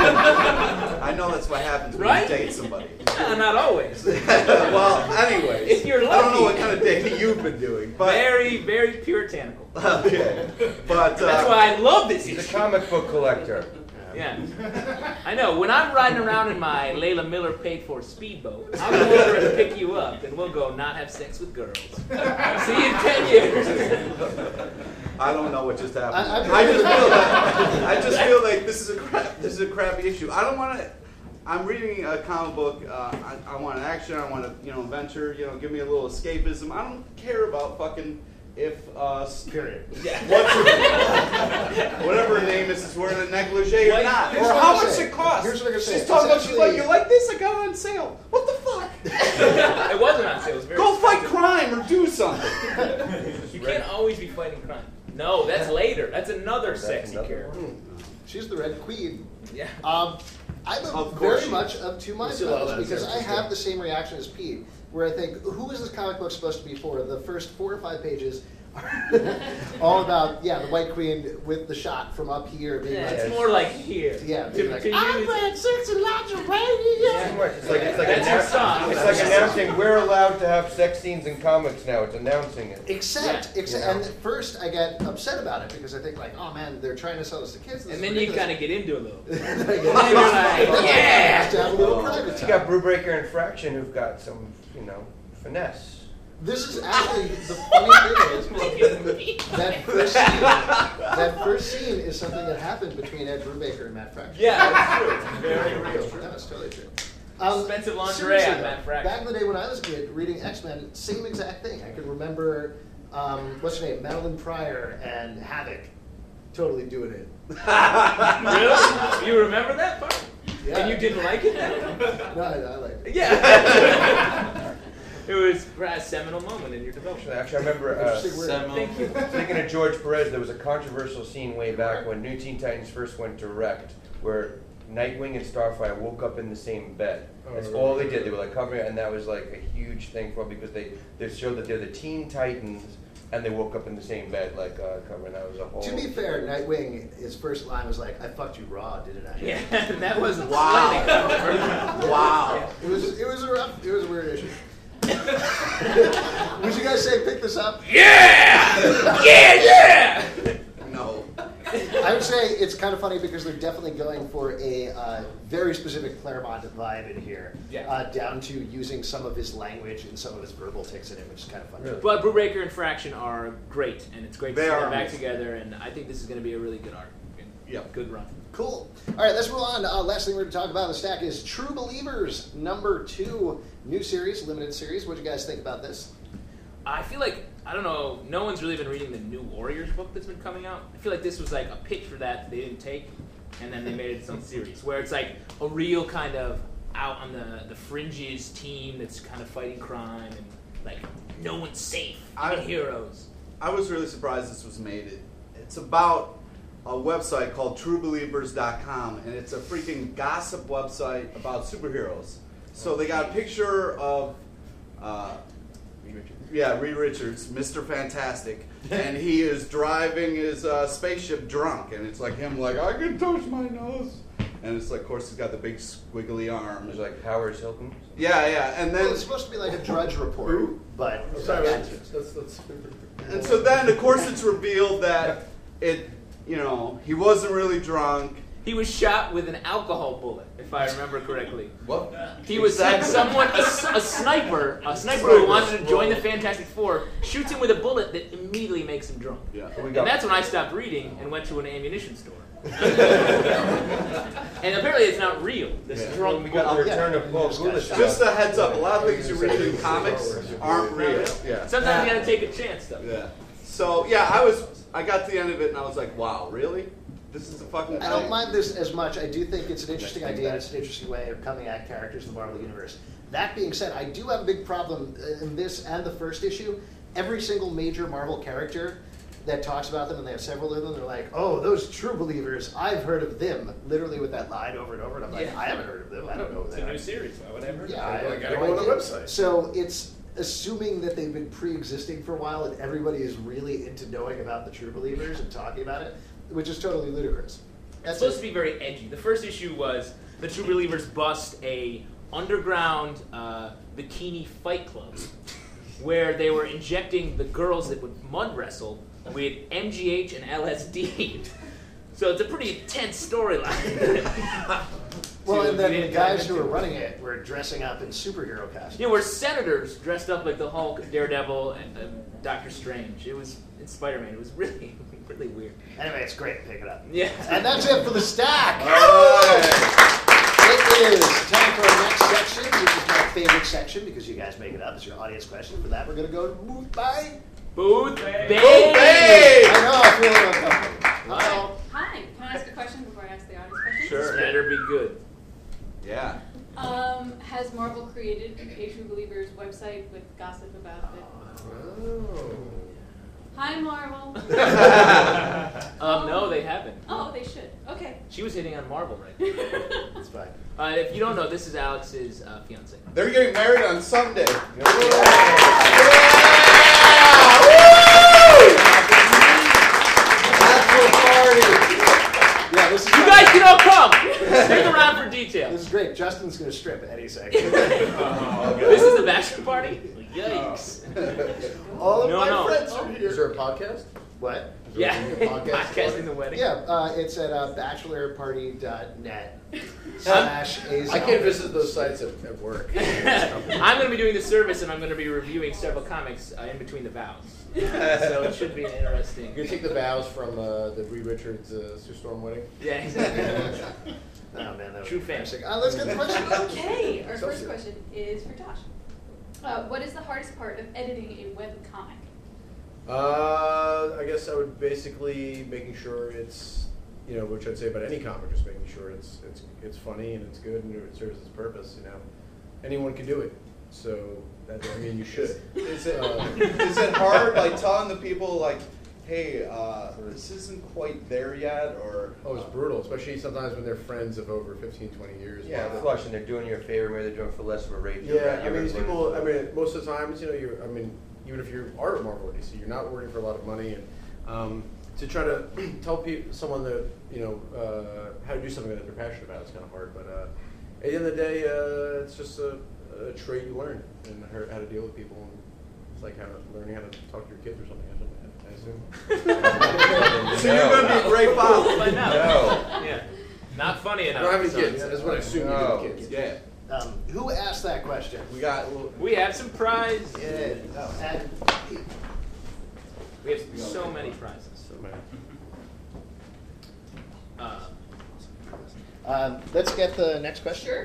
I know that's what happens when
Right?
you date somebody.
No, not always.
Well, anyways,
If you're
I don't know
lucky.
what kind of dating you've been doing, but
Very, very puritanical.
okay. But uh,
That's why I love this
He's a
issue.
comic book collector.
Yeah. I know. When I'm riding around in my Layla Miller paid for speedboat, I'll go over and pick you up, and we'll go not have sex with girls. See you in ten years.
I don't know what just happened.
I- I'm-
I, just feel that I just feel like this is a crap, this is a crappy issue. I don't want to. I'm reading a comic book. Uh, I, I want action. I want to, you know, adventure. You know, give me a little escapism. I don't care about fucking if uh,
Period.
Yeah.
what's her, whatever her name is is wearing a negligee or
Like,
not,
here's
or
what
how
I'm
much
saying.
it costs.
Here's what I'm gonna say.
She's talking about.
It's
She's like,
actually-
you like this? I got it on sale. What the fuck?
It wasn't on sale. It was very
Go fight
expensive.
crime or do something.
You can't always be fighting crime. No, that's later. That's another
That's
sexy
another
character.
one.
She's the Red Queen.
Yeah.
Um, I'm a
Of course
very
she
much
is.
of two minds
Still
about
love
this
that
because I
San Francisco.
have the same reaction as Pete, where I think, who is this comic book supposed to be for? The first four or five pages are all about, yeah, the White Queen with the shot from up here being
Yeah,
like,
it's more like here.
yeah,
To-
being like,
to you,
I'm
it's-
wearing sexy lingerie.
Too much. It's like it's like,
That's your
announce-
song.
it's like announcing we're allowed to have sex scenes in comics now. It's announcing it.
Except,
Yeah.
except,
Yeah.
and at first I get upset about it because I think like, oh man, they're trying to sell this to kids. This
And
is
then you
ridiculous.
kind of get into it a little.
And then I get-
you're like,
That's why I
yeah.
have to have a little private
You
time.
got Brewbreaker and Fraction who've got some, you know, finesse.
This is actually the funny thing is that first scene. That first scene is something that happened between Ed Brubaker and Matt Fraction.
Yeah, that's true. It's very real.
No, it's totally true. Um,
Expensive lingerie
seriously,
on Matt
though,
Fraction.
Back in the day when I was a kid reading X-Men, same exact thing. I can remember, um, what's her name, Madeline Pryor and Havoc, totally doing it.
Really? You remember that part?
Yeah.
And you didn't like it then?
No, I, I like it.
Yeah. It was a seminal moment in your development.
Actually, I remember. Uh,
Interesting word.
Seminal.
Thank you.
Speaking of George Perez, there was a controversial scene way back when New Teen Titans first went direct, where Nightwing and Starfire woke up in the same bed.
Oh,
That's
really?
all they did. They were like covering it, and that was like a huge thing for them because they they showed that they're the Teen Titans, and they woke up in the same bed, like uh, covering. That was a whole.
To be fair, Nightwing, his first line was like, "I fucked you raw, didn't I?"
Yeah, that was
Wow.
slightly-
Wow. It was it was a rough it was a weird issue. Would you guys say pick this up?
Yeah! Yeah, yeah!
No.
I would say it's kind of funny because they're definitely going for a uh, very specific Claremont vibe in here,
Yeah.
uh, down to using some of his language and some of his verbal tics in it, which is kind of fun.
Really?
But Brubaker and Fraction are great, and it's great to
They
see
are
them back
amazing.
together, and I think this is going to be a really good arc.
Yep.
Good run.
Cool. All right, let's move on. Uh, last thing we're going to talk about in the stack is True Believers, number two, new series, limited series. What do you guys think about this?
I feel like, I don't know, no one's really been reading the New Warriors book that's been coming out. I feel like this was like a pitch for that they didn't take, and then they made it its own series, where it's like a real kind of out on the, the fringes team that's kind of fighting crime, and like, no one's safe, even
I-
heroes.
I was really surprised this was made. It, it's about a website called true believers dot com, and it's a freaking gossip website about superheroes. So they got a picture of, uh, yeah, Reed Richards, Mister Fantastic, and he is driving his uh, spaceship drunk, and it's like him, like, I can touch my nose. And it's like, of course, he's got the big squiggly arms.
It was like Howard Hilton.
Yeah, yeah, and
Well,
then
it's supposed to be like a Drudge report, but
Oh, sorry, that's, that's, that's
And so then, of course, it's revealed that it, you know, he wasn't really drunk.
He was shot with an alcohol bullet, if I remember correctly.
What?
He was
Exactly.
someone, a, s- a sniper, a sniper who wanted to join the Fantastic Four, shoots him with a bullet that immediately makes him drunk.
Yeah.
We
And
got
that's when I stopped reading and went to an ammunition store. And apparently it's not real. This
Yeah.
drunk
we got the
bullet.
return of Paul Goulas.
Just a heads up, a lot of things you read in comics aren't real.
Yeah.
Sometimes you gotta take a chance, though.
Yeah. So yeah, I was, I got to the end of it and I was like, wow, really? This is a fucking.
I don't
thing?
mind this as much. I do think it's an interesting idea and it's an interesting way of coming at characters in the Marvel Universe. That being said, I do have a big problem in this and the first issue. Every single major Marvel character that talks about them, and they have several of them, they're like, oh, those True Believers, I've heard of them. Literally with that line over and over. And I'm like,
Yeah.
I haven't heard of them. I don't know who
It's
they
a
are.
new series. Why would I ever?
Yeah, I
I
have
gotta
no
go on the
idea.
website.
So it's assuming that they've been pre-existing for a while and everybody is really into knowing about the True Believers and talking about it, which is totally ludicrous.
It's
That's
supposed
it.
to be very edgy. The first issue was the True Believers bust a underground uh, bikini fight club where they were injecting the girls that would mud wrestle with M G H and L S D. So it's a pretty intense storyline.
Well,
to
and then
get
the guys
into.
who were running it were dressing up in superhero costumes.
Yeah, we're senators dressed up like the Hulk, Daredevil, and um, Doctor Strange. It was in Spider-Man. It was really, really weird.
Anyway, it's great. Pick it up.
Yeah.
And that's it for the stack.
Alright.
It is time for our next section, which is my favorite section because you guys make it up. It's your audience question. For that, we're going to go to Booth Bay.
Booth Bay.
I know, I feel like uncomfortable.
Hi.
Hi, can I ask a question before I ask the audience question?
Sure.
This better be good.
Yeah.
Um, has Marvel created a True Believers website with gossip about it?
Oh.
Hi, Marvel.
Um, no, they haven't.
Oh, they should. Okay.
She was hitting on Marvel right now.
It's fine.
Uh, if you don't know, this is Alex's uh, fiance.
They're getting married on Sunday. Bachelor party.
Yeah, this is
You guys can all come. Stick around for details.
This is great. Justin's going to strip any second.
This is the bachelor party. Yikes!
All of
No,
my
no.
friends are
Is
here.
there a podcast?
What?
Yeah,
Is there a podcast?
podcasting the wedding.
Yeah, uh, it's at uh, bachelor party dot net slash a
I can't visit those sites at, at work.
I'm going to be doing the service, and I'm going to be reviewing several comics uh, in between the vows. So it should be an interesting.
You're gonna take the vows from uh, the Reed Richards uh, Sue Storm wedding.
Yeah, exactly.
Oh man, that was
True fan.
embarrassing. Uh, let's get the question.
Okay. Our
So
first
serious.
question is for Josh. Uh, what is the hardest part of editing a web comic?
Uh, I guess I would basically making sure it's, you know, which I'd say about any comic, just making sure it's it's it's funny and it's good and it serves its purpose. You know, anyone can do it. So that, I mean, you should.
Is it,
Uh,
is it hard, like, telling the people, like, hey, uh, this isn't quite there yet, or
Oh, it's brutal, especially sometimes when they're friends of over fifteen, twenty years.
Yeah,
Wow.
flush, and they're doing you a favor, maybe they're doing it for less of a rate.
Yeah, I mean, these people, I mean, most of the times, you know, you, I mean, even if you are at Marvel or D C, you're not working for a lot of money, and um, to try to tell people, someone that, you know, uh, how to do something that they're passionate about is kind of hard, but uh, at the end of the day, uh, it's just a, a trait you learn, and how, how to deal with people, and it's like how learning how to talk to your kids or something, I assume.
so you're going to be a great father.
Find out.
No.
Yeah. Not funny
I
enough.
don't have any
son.
kids, that's what I assume you
No.
do with kids.
Yeah,
Um, who asked that question?
we got. Well,
We have some prizes.
Yeah. Oh, and
We have so many prizes. Uh,
um, let's get the next question.
Sure.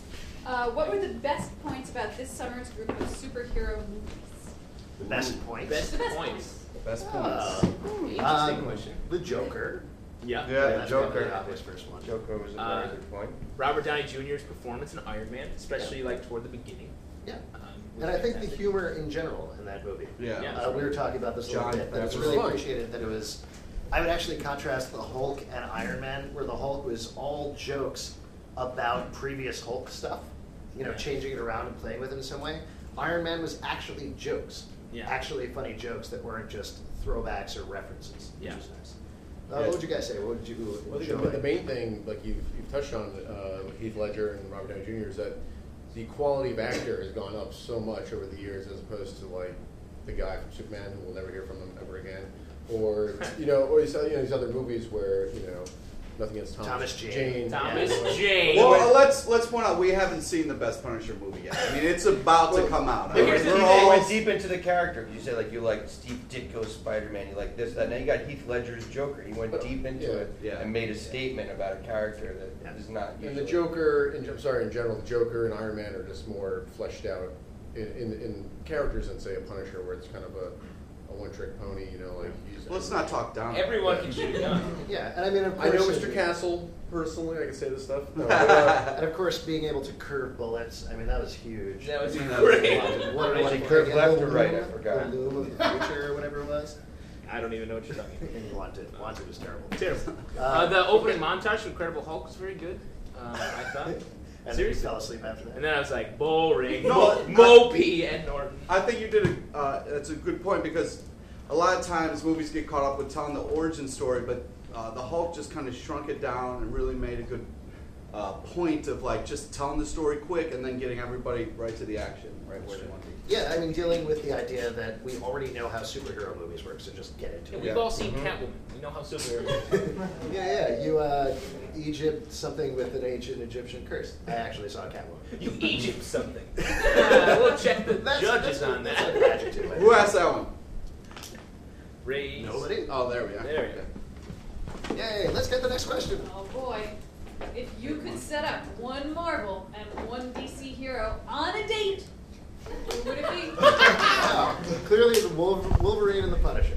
Uh, what were the best points about this summer's group of superhero movies?
The best points.
best
The best
points.
best
Uh,
points.
Interesting
um,
question.
The Joker.
Yeah.
Yeah,
That's
Joker.
probably the obvious first one.
Joker was a
Uh,
very good point.
Robert Downey Junior's performance in Iron Man, especially like toward the beginning.
Yeah.
Um, was
And I think the
fantastic.
humor in general in that movie.
Yeah.
Yeah.
Uh, we were talking about this a little
John
bit, but it's
Favreau.
really
Fun.
appreciated that it was. I would actually contrast the Hulk and Iron Man, where the Hulk was all jokes about previous Hulk stuff, you know,
Yeah.
changing it around and playing with it in some way. Iron Man was actually jokes,
Yeah.
actually funny jokes that weren't just throwbacks or references. Which
Yeah.
was nice. Uh,
Yeah.
what would you guys say? What did you
Well, I
enjoy?
think the, the main thing, like you've, you've touched on uh, with Heath Ledger and Robert Downey Junior, is that the quality of actor has gone up so much over the years, as opposed to like the guy from Superman, who we'll never hear from him ever again, or you know, or these, you know, these other movies where you know, nothing against Thomas,
Thomas Jane.
Thomas
Yeah.
Jane.
Well, uh, let's let's point out we haven't seen the best Punisher movie yet. I mean, it's about to come out. I
But
mean,
here's the
we're
thing,
You
all
went deep into the character. You said like you like Steve Ditko's Spider-Man, you like this, that. Now you got Heath Ledger's Joker. He went
But-
deep into
yeah.
it
Yeah.
and made a statement about a character that
Yeah.
is not
And
usually.
the Joker, in, I'm sorry, in general, the Joker and Iron Man are just more fleshed out in, in, in characters than say a Punisher, where it's kind of a, a one-trick pony, you know, like. He's,
Let's not talk down.
Everyone can shoot a gun.
Yeah, and I mean, of
I
course,
know Mister
it-
Castle personally. I can say this stuff. No, but, uh,
And of course, being able to curve bullets, I mean, that was huge.
That was
That
great.
What,
Is
what,
it curved
like,
left
the
or right? I
loom-
forgot.
The loom of the future, or whatever it was.
I don't even know what you're talking about.
And Wanted. Wanted was terrible.
Terrible.
Uh,
Uh, the opening montage of Incredible Hulk was very good. Um, I thought.
And then you
Seriously.
fell asleep after that.
And then I was like, boring.
No,
Mo- Mopey and Norton.
I think you did a. Uh, that's a good point because a lot of times movies get caught up with telling the origin story, but uh, the Hulk just kind of shrunk it down and really made a good uh, point of like just telling the story quick and then getting everybody right to the action, right where they want to be.
Yeah, I mean, dealing with the idea that we already know how superhero movies work, so just get into
Yeah,
it.
we've
Yeah.
all seen
Mhm.
Catwoman. We know how superhero.
Yeah, yeah. You, uh, Egypt, something with an ancient Egyptian curse. I actually saw Catwoman.
You Egypt something. Uh, we'll check the
That's-
judges
that's-
on
that's
that.
an adjective, I
Who
think.
asked that one?
Raise.
Nobody?
Oh, there we are.
There we go.
Yay, let's get the next question.
Oh boy. If you could set up one Marvel and one D C hero on a date, who would it be?
Wow. Clearly, the Wolver- Wolverine and the Punisher.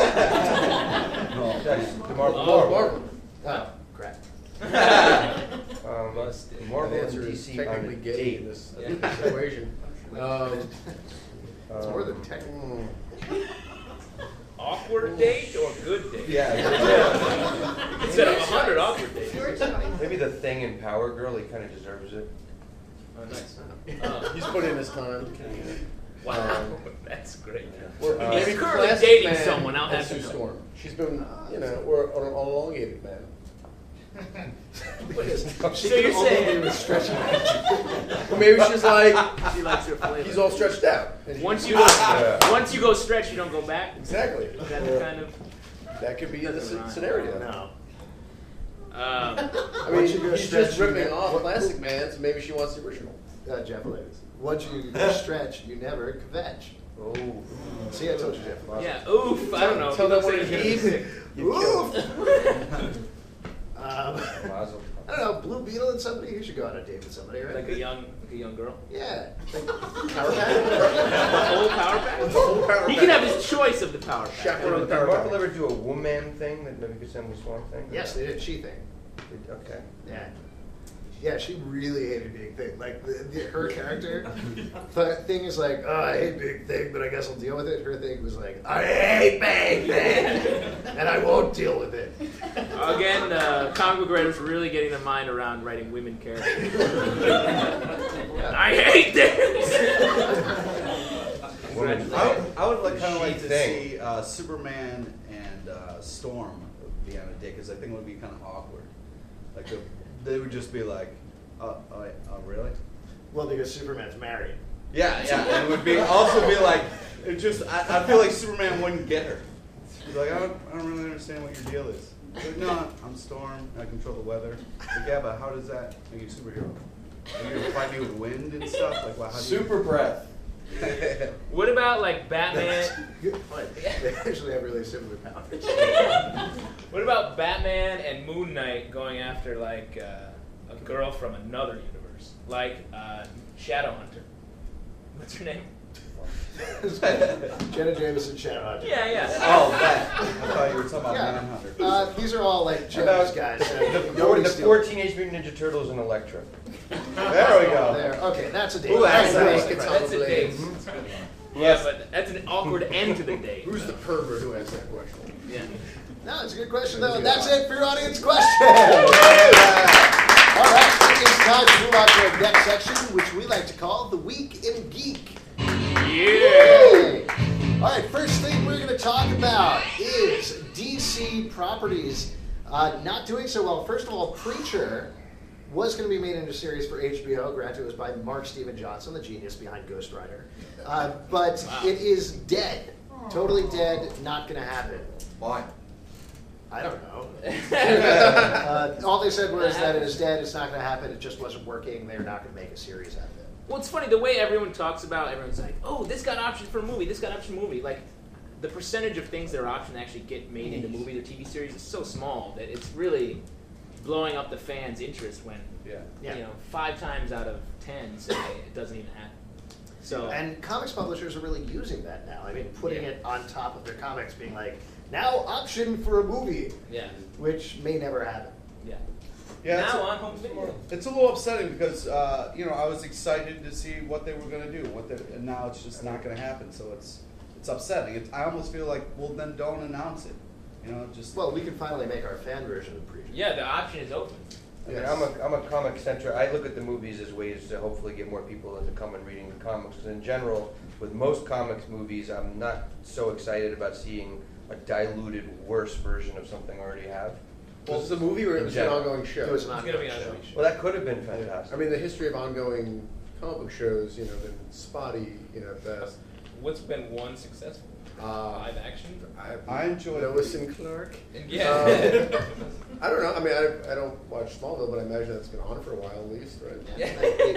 That's the Marvel.
Oh,
Marvel.
Oh, crap.
Um,
Busted.
Marvel
the
and
answer
D
is
C on a
technically gay
date.
in this,
Yeah.
in this equation. Um,
It's more than technical.
mm,
Awkward date or good date?
Yeah.
You could set up a hundred awkward dates.
Your choice.
Maybe the Thing in Power Girl. He kind of deserves it.
Oh, nice. Uh,
he's put in his time.
wow,
Um,
that's great.
Or
Uh,
He's
maybe
currently
Classic
dating
Man
someone, I'll
and
have
Sue
to know.
Storm. She's been, you know, or or an elongated man.
Because she
So
can
you're
only
saying-
do is stretch out.
Or maybe she's like,
She likes your flavor.
he's all stretched out. And she-
Once you go,
Yeah.
once you go stretch, you don't go back.
Exactly.
Is that the kind of?
That could be the
Doesn't
sce-
rhyme.
scenario.
No.
Um,
I
Once
mean,
you go
he's
stretch,
just
you
ripping
get-
off
what-
Classic Man, so maybe she wants the original.
Uh, Jeff Williams. Once you stretch, you never kvetch.
Oh.
See, I told you, Jeff.
yeah. Oof. I don't know.
Tell
He
them
looks
what
like
he
he's gonna be
needs.
sick.
You kill him.
Oof. um,
Mazel.
I don't know, Blue Beetle and somebody. You should go on a date with somebody, right?
Like a young, like a young girl.
Yeah. Like,
Power
The
pack.
whole power pack.
The whole power
He
pack.
can have his choice of the power pack.
Chaperone of the
Did
power
Marvel
pack.
ever do a woman thing that maybe could send me Swamp Thing?
yes, they did. She thing.
Okay.
Yeah. Yeah, she really hated Big Thing. Like the, the, her character, the thing is like, oh, I hate Big Thing, but I guess I'll deal with it. Her thing was like, I hate Big Thing, and I won't deal with it.
Again, uh, comic book writers really getting their mind around writing women characters. I hate this.
Woman.
I would, I would like, kind of
She
like to
thing.
see uh, Superman and uh, Storm be on a date because I think it would be kind of awkward. Like the, they would just be like, "Oh, oh, oh really?"
Well, because Superman's married.
Yeah, yeah. And it would be also be like, it just I, I feel like Superman wouldn't get her. He's like, I don't, I don't really understand what your deal is. Like, no, I'm Storm. I control the weather. Like, yeah, but how does that make you a superhero? Are you gonna fight me with wind and stuff? Like, well, how do you?
Super breath.
What about like Batman?
They actually have really similar powers.
What about Batman and Moon Knight going after like uh, a girl from another universe, like uh, Shadowhunter? What's her name?
Jenna Jameson, Shadowhunter.
Yeah, yeah.
Oh, that. I thought you were talking about
Yeah.
Manhunter.
Uh, these are all like Jenna's guys. So
The, four,
nobody
the
steals.
four Teenage Mutant Ninja Turtles and Elektra.
There we go.
There. Okay, that's a date.
Who asked
That's
that?
a date.
That's a date. Yeah, but that's an awkward end to the date.
Who's the pervert who asked that question?
Yeah.
No, it's a good question though. And that's it for your audience question. All right, so it's time to move on to our next section, which we like to call the Week in Geek.
Yeah.
Yay. All right, first thing we're going to talk about is D C properties uh, not doing so well. First of all, Preacher was going to be made into a series for H B O. Granted, it was by Mark Steven Johnson, the genius behind Ghost Rider. Uh, but
Wow.
it is dead. Totally dead. Not going to happen.
Why?
I don't know. uh, all they said was that it is dead. It's not going to happen. It just wasn't working. They're not going to make a series out of it.
Well, it's funny the way everyone talks about. Everyone's like, "Oh, this got optioned for a movie. This got optioned for a movie." Like, the percentage of things that are optioned that actually get made into movies or T V series is so small that it's really blowing up the fans' interest when
Yeah.
Yeah.
you know five times out of ten say it doesn't even happen. So
And comics publishers are really using that now. I mean, putting
Yeah.
it on top of their comics, being like, now option for a movie,
yeah,
which may never happen.
yeah.
Yeah, it's
now
a-
on home video.
It's a little upsetting because uh, you know I was excited to see what they were going to do, what they, and now it's just not going to happen. So it's it's upsetting. It's, I almost feel like, well, then don't announce it. You know, just
Well, we can finally make our fan version of Preacher.
Yeah, the option is open.
I mean, I'm a, I'm a comic centric. I look at the movies as ways to hopefully get more people into come and reading the comics. 'Cause in general, with most comics movies, I'm not so excited about seeing a diluted, worse version of something I already have.
Was this a movie or
In
was it an
general.
ongoing show?
It was an
It's gonna be
ongoing
an
show.
ongoing show.
Well, that could have been fantastic.
I mean, the history of ongoing comic book shows, you know, been spotty, you know, at best.
What's been one successful
Uh,
live action?
I enjoyed
Lois and Clark.
Yeah.
Um, I don't know. I mean, I, I don't watch Smallville, but I imagine that's been on for a while at least, right?
Yeah.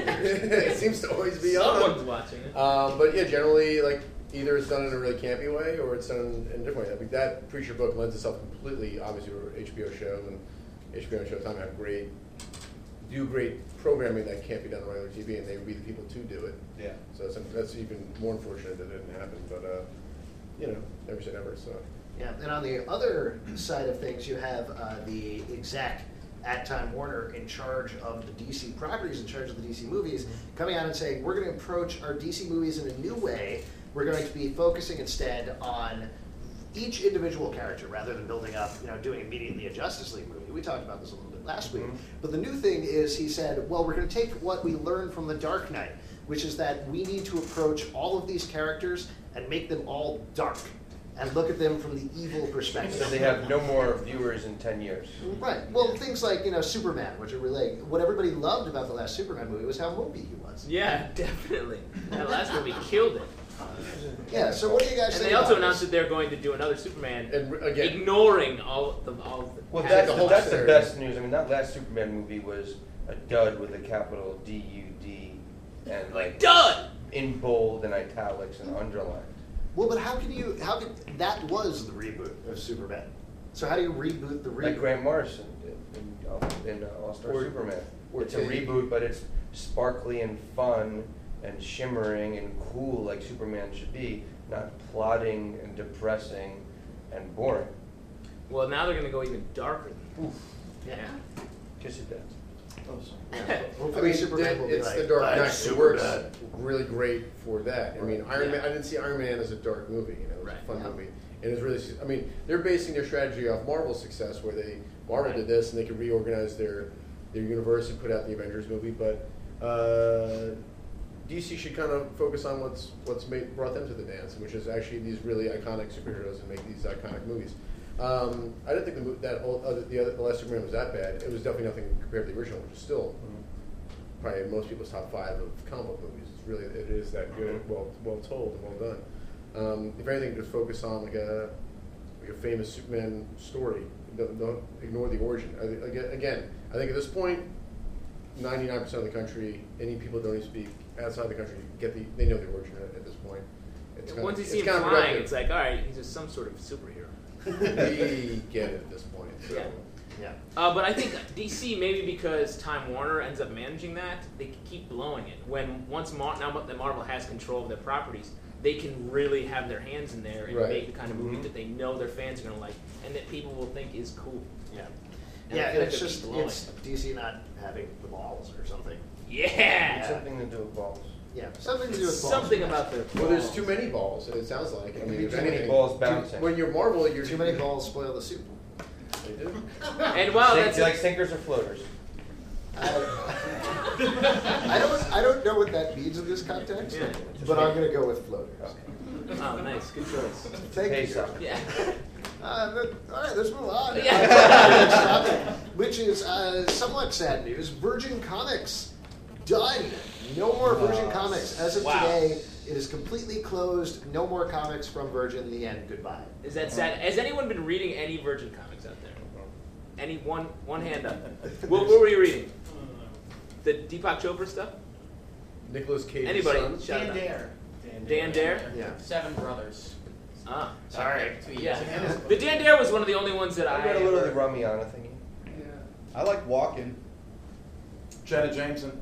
it seems to always be
Someone's
on.
watching it.
Um, but yeah, generally, like either it's done in a really campy way or it's done in a different way. I mean, that Preacher book lends itself completely, obviously, to an H B O show, and H B O and Showtime have great, do great programming that can't be done on regular T V, and they would be the people to do it.
Yeah.
So that's, that's even more unfortunate that it didn't happen. But uh, you know, never say never. So.
Yeah, and on the other side of things, you have uh, the exec at Time Warner in charge of the D C properties, in charge of the D C movies, coming out and saying, we're going to approach our D C movies in a new way. We're going to be focusing instead on each individual character rather than building up, you know, doing immediately a Justice League movie. We talked about this a little bit last week.
Mhm.
But the new thing is, he said, well, we're going to take what we learned from The Dark Knight, which is that we need to approach all of these characters and make them all dark and look at them from the evil perspective.
So they have no more viewers in ten years.
Right. Well, things like, you know, Superman, which are really, what everybody loved about the last Superman movie was how mopey he was.
Yeah, definitely. That last movie killed it.
Yeah, so what do you guys
And
think
they also
about
announced
this?
that they're going to do another Superman,
And again,
ignoring all the all of the.
Well,
Yeah,
that's,
the whole
that's the
series.
best news. I mean, that last Superman movie was a dud with a capital D U D and like
done.
in bold and italics and underlined.
Well, but how can you, how could, that was the reboot of Superman. So how do you reboot the reboot?
Like Grant Morrison did in, uh, in uh, All-Star
Or-
Superman.
or
It's a
Tim-
reboot, but it's sparkly and fun and shimmering and cool like Superman should be, not plotting and depressing and boring.
Well, now they're going to go even darker. Than
Oof.
yeah.
Kiss it down.
Oh, sorry.
I
Hopefully
mean,
Superman
that-
will be
it's
like,
the Dark
"I'm
Knight. It
Superman."
works really great for that. I mean, Iron
Yeah.
Man. I didn't see Iron Man as a dark movie. You know, it was
Right.
a fun
Yeah.
movie, and it's really. I mean, they're basing their strategy off Marvel's success, where they Marvel did this and they could reorganize their their universe and put out the Avengers movie, but. Uh, D C should kind of focus on what's what's made, brought them to the dance, which is actually these really iconic superheroes and make these iconic movies. Um, I didn't think the, mo- that old, other, the, other, the last Superman was that bad. It was definitely nothing compared to the original, which is still probably in most people's top five of comic book movies. It's really it is that good, well well told and well done. Um, if anything, just focus on like a like a famous Superman story. Don't, don't ignore the origin. I, again, again, I think at this point, ninety-nine percent of the country, any people that don't even speak outside the country, get the they know the origin at, at this point. It's kind
Once
of,
you see
it's
him
kind of
flying,
productive.
it's like, all right, he's just some sort of superhero.
We get it at this point. So.
Yeah.
Yeah.
Uh, but I think D C, maybe because Time Warner ends up managing that, they can keep blowing it. When once Mar- now that Marvel has control of their properties, they can really have their hands in there and
Right.
make the kind of movie
Mhm.
that they know their fans are going to like and that people will think is cool.
Yeah.
And I
Yeah,
feel
and
like
it's
they'll
just
keep blowing
it's D C not having the balls or something.
Yeah.
Something to do with balls.
Yeah, something to do with balls.
Something about the
Well, there's too many balls. It sounds like. I mean, if
Too many
anything,
balls
too-
bouncing.
When you're Marvel, you're
Too many balls spoil the soup.
They do.
And wow,
Sink-
that's
do you like sinkers or floaters?
I don't I don't know what that means in this context,
Yeah.
but I'm gonna go with floaters.
oh nice, good choice.
Thank
Pay
you.
some.
Yeah.
Uh, but, all right, let's move on.
Yeah.
Next topic, which is uh, somewhat sad news. Virgin Comics done. No more Virgin
Oh,
Comics. As of
wow.
today, it is completely closed. No more comics from Virgin. The end. Goodbye.
Is that sad? Has anyone been reading any Virgin comics out there? Any one one hand up? What, what were you reading? The Deepak Chopra stuff?
Nicholas Cage's
Anybody?
son.
Shout
Dan
out.
Dare.
Dan Dare?
Yeah.
Seven Brothers.
Ah.
All right. Two years
Yeah.
ago.
The Dan Dare was one of the only ones that I.
I read a little of the
ever-
Ramiana thingy.
Yeah. I like walking.
Jenna Jameson.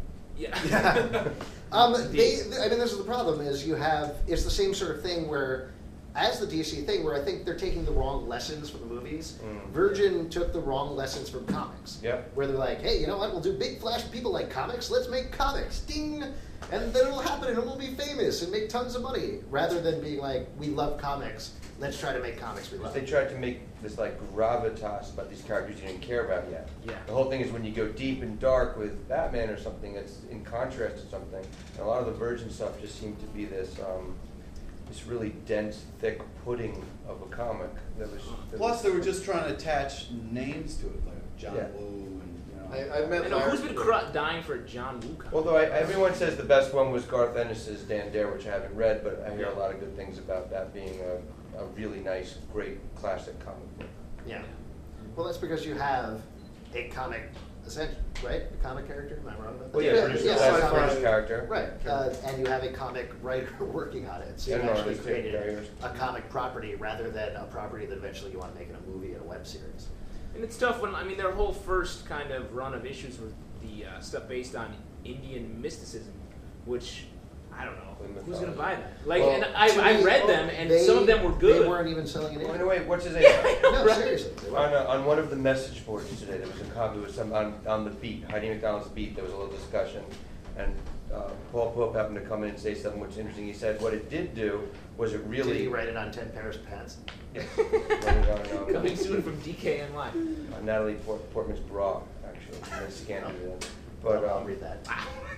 Yeah.
Um, they, I mean, this is the problem: is you have it's the same sort of thing where, as the D C thing, where I think they're taking the wrong lessons from the movies.
Mm.
Virgin took the wrong lessons from comics.
Yep.
Where they're like, hey, you know what? We'll do big flash. People like comics. Let's make comics. Ding, and then it'll happen, and we'll be famous and make tons of money. Rather than being like, we love comics. Let's try to make comics we love.
They tried to make this like gravitas about these characters you didn't care about yet.
Yeah.
The whole thing is when you go deep and dark with Batman or something, it's in contrast to something. And a lot of the Virgin stuff just seemed to be this um, this really dense, thick pudding of a comic. That was. That
Plus,
was,
they were just trying to attach names to it, like John
Yeah.
Woo and you know.
I, I met
I know,
Larry-
who's been cr- dying for a John Woo comic?
Although I, everyone says the best one was Garth Ennis's Dan Dare, which I haven't read, but I hear a lot of good things about that being a, a really nice, great classic comic book.
Yeah. Well, that's because you have a comic, essentially, right? A comic character. Am I wrong about that?
Well, yeah,
yeah,
producer
yeah,
Clive
so
Barnes'
comic-
character.
Right, uh, and you have a comic writer working on it. So you
And an
actually
artist,
created
yeah, Barriers.
a comic property rather than a property that eventually you want to make in a movie and a web series.
And it's tough when I mean their whole first kind of run of issues was the uh, stuff based on Indian mysticism, which I don't know who's gonna buy that. Like,
Well,
and I,
To
I
me,
read
oh,
them, and
they-
some of them were good.
They weren't even selling it
Well,
in.
anyway, what's his name?
Yeah, I know,
No,
right?
seriously. They
On,
weren't.
uh, on one of the message boards today, there was a comment, there was some, on, on the beat, Heidi McDonald's beat, there was a little discussion, and uh, Paul Pope happened to come in and say something which is interesting. He said what it did do was it really...
Did he write it on ten pairs of pants?
Yes. Running down and down.
Coming soon from D K N Y.
Uh, Natalie Port- Portman's bra, actually, and they scanned it in. But,
I'll
um,
read that.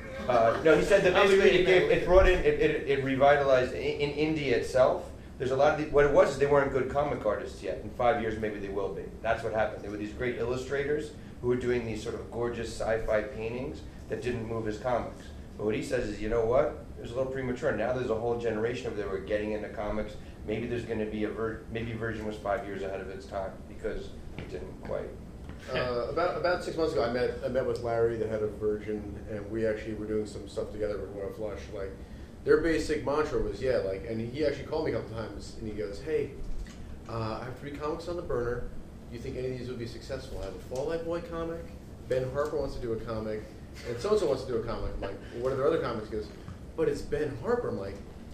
Uh, no, he said that
I'll be
basically it,
reading
gave,
that.
it brought in, it, it, it revitalized in, in India itself. There's a lot of the, what it was is they weren't good comic artists yet. In five years, maybe they will be. That's what happened. They were these great illustrators who were doing these sort of gorgeous sci-fi paintings that didn't move as comics. But what he says is, you know what? It was a little premature. Now there's a whole generation of them who are getting into comics. Maybe there's going to be a ver- maybe Virgin was five years ahead of its time because it didn't quite.
Uh, about about six months ago, I met I met with Larry, the head of Virgin, and we actually were doing some stuff together with Royal Flush. Like, their basic mantra was, yeah, like, and he actually called me a couple times, and he goes, hey, uh, I have three comics on the burner. Do you think any of these would be successful? I have a Fall Out Boy comic. Ben Harper wants to do a comic, and so and so wants to do a comic. I'm like, well, what are their other comics? He goes, but it's Ben Harper. I'm like,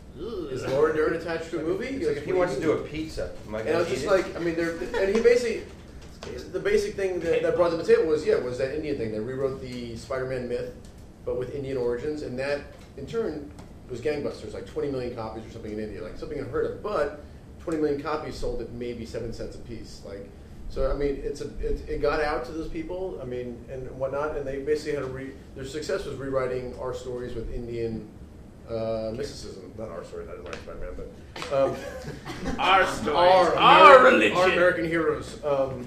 is Laura Dern attached to a movie?
It's like if he wants to do a pizza, am I
And I
going
was
to
just
eat
like, I mean, they're, and he basically, The basic thing that, that brought them to the table was, yeah, was that Indian thing. They rewrote the Spider-Man myth, but with Indian origins, and that, in turn, was gangbusters, like twenty million copies or something in India, like something unheard of. But twenty million copies sold at maybe seven cents a piece. Like, so I mean, it's a it, it got out to those people. I mean, and whatnot, and they basically had to re. Their success was rewriting our stories with Indian uh, mysticism. Not our stories. I didn't like Spider-Man, but um,
Our stories,
our,
our
American,
religion.
our American heroes. Um,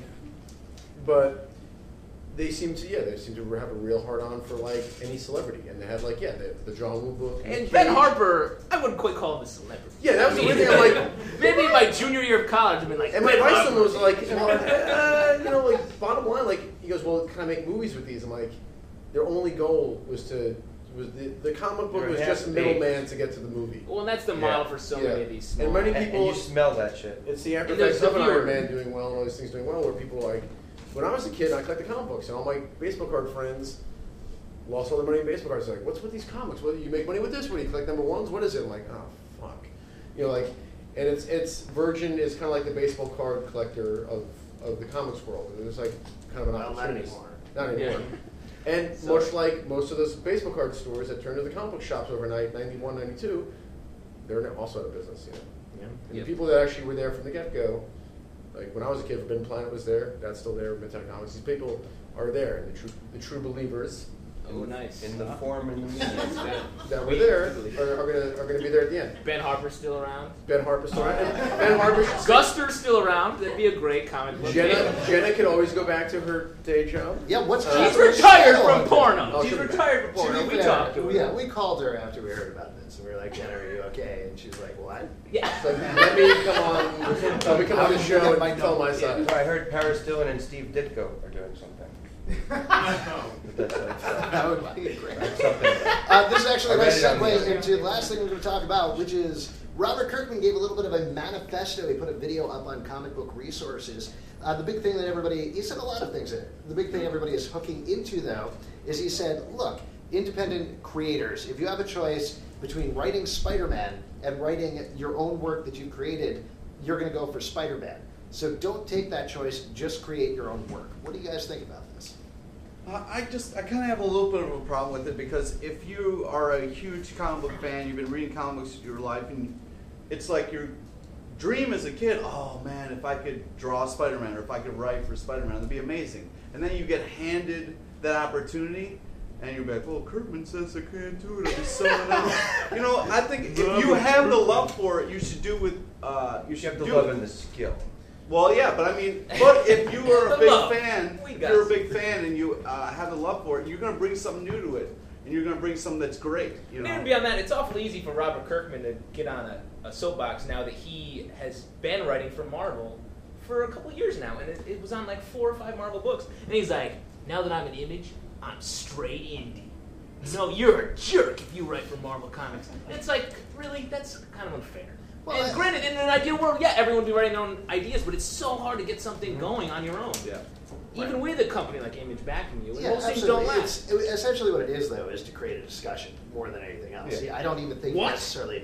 but they seem to, yeah, they seem to have a real hard on for like any celebrity, and they had like, yeah, the, the John Woo book.
And
Cage.
Ben Harper, I wouldn't quite call him a celebrity.
Yeah, that was the
I
weird
mean,
thing. I'm like,
maybe in my junior year of college, I've been like,
and my
Ben
advice to him
Harper.
was like, well, uh, you know, like bottom line, like he goes, well, can I make movies with these? I'm like, their only goal was to was the, the comic book
They're
was just a
half-baked.
middleman to get to the movie.
Well, and that's the
Yeah.
model for so
Yeah.
many of these
And
small.
many
And,
people-
and you smell that shit.
It's the after
And there's
effects of
the
an Iron
viewer.
Man doing well and all these things doing well, where people are like, when I was a kid, I collected comic books, and all my baseball card friends lost all their money in baseball cards. They're like, what's with these comics? What do you make money with this? What do you collect number ones? What is it? I'm like, oh fuck, you know, like, and it's it's Virgin is kind of like the baseball card collector of of the comics world. And there's like kind of an
Well, not
opportunity.
anymore.
Not anymore. And
So-
much like most of those baseball card stores that turned to the comic book shops overnight, ninety-one, ninety-two, they're now also out of business. You know,
Yeah.
and
Yep.
the people that actually were there from the get-go, like when I was a kid, Forbidden Planet was there. That's still there. Midtown Comics. These people are there, and the true the true believers
Oh, nice.
In the form and the media.
that were there are, are gonna are gonna be there at the end.
Ben Harper's still around.
Ben Harper's still around. And Ben Harper.
Guster's still around. That'd be a great comic book.
Jenna Jenna can always go back to her day job.
Yeah, what's
Uh,
She's
Jasper's
retired
show
from
on
porno.
Oh,
She's
she'll be
retired from
To
porno.
be
We
fair,
talked to her.
Yeah, we called her after we heard about this, and we were like, Jenna, are you okay? And she's like, what?
Yeah.
It's like, let me come on. Let me come on the show and tell my side.
So I heard Paris Dillon and Steve Ditko are doing something. But that's, that's, uh,
That would be great.
that's something.
Uh, this is actually a
I
nice
read it on
segue
the-
into the last thing we're going to talk about, which is Robert Kirkman gave a little bit of a manifesto. He put a video up on Comic Book Resources. Uh, the big thing that everybody, he said a lot of things in it. The big thing everybody is hooking into, though, is he said, look, independent creators, if you have a choice between writing Spider-Man and writing your own work that you created, you're going to go for Spider-Man. So don't take that choice, just create your own work. What do you guys think about this?
Uh, I just, I kind of have a little bit of a problem with it because if you are a huge comic book fan, you've been reading comic books your life, and it's like your dream as a kid, oh man, if I could draw Spider-Man or if I could write for Spider-Man, that'd be amazing. And then you get handed that opportunity, and you're like, well, Kirkman says I can't do it, I'll be someone else. You know, I think if you have the love for it, you should do with, uh, you
You
should
have the
do
love
it.
and the skill.
Well, yeah, but I mean, but if you are
The
a big
love.
fan,
We
if
got
you're a
you.
big fan and you uh, have the love for it, you're going to bring something new to it, and you're going to bring something that's great. You know,
And beyond that, it's awfully easy for Robert Kirkman to get on a, a soapbox now that he has been writing for Marvel for a couple years now, and it, it was on like four or five Marvel books. And he's like, now that I'm an Image, I'm straight indie. No, you're a jerk if you write for Marvel Comics. And it's like, really? That's kind of unfair.
Well,
and
I-
granted, in an ideal world, yeah, everyone would be writing their own ideas, but it's so hard to get something going on your own.
yeah.
Even with a company like Image backing you, and
Yeah,
most things
absolutely.
don't last.
It's, it- essentially what it is, though, is to create a discussion more than anything else.
Yeah.
Yeah, I don't even think
What?
necessarily.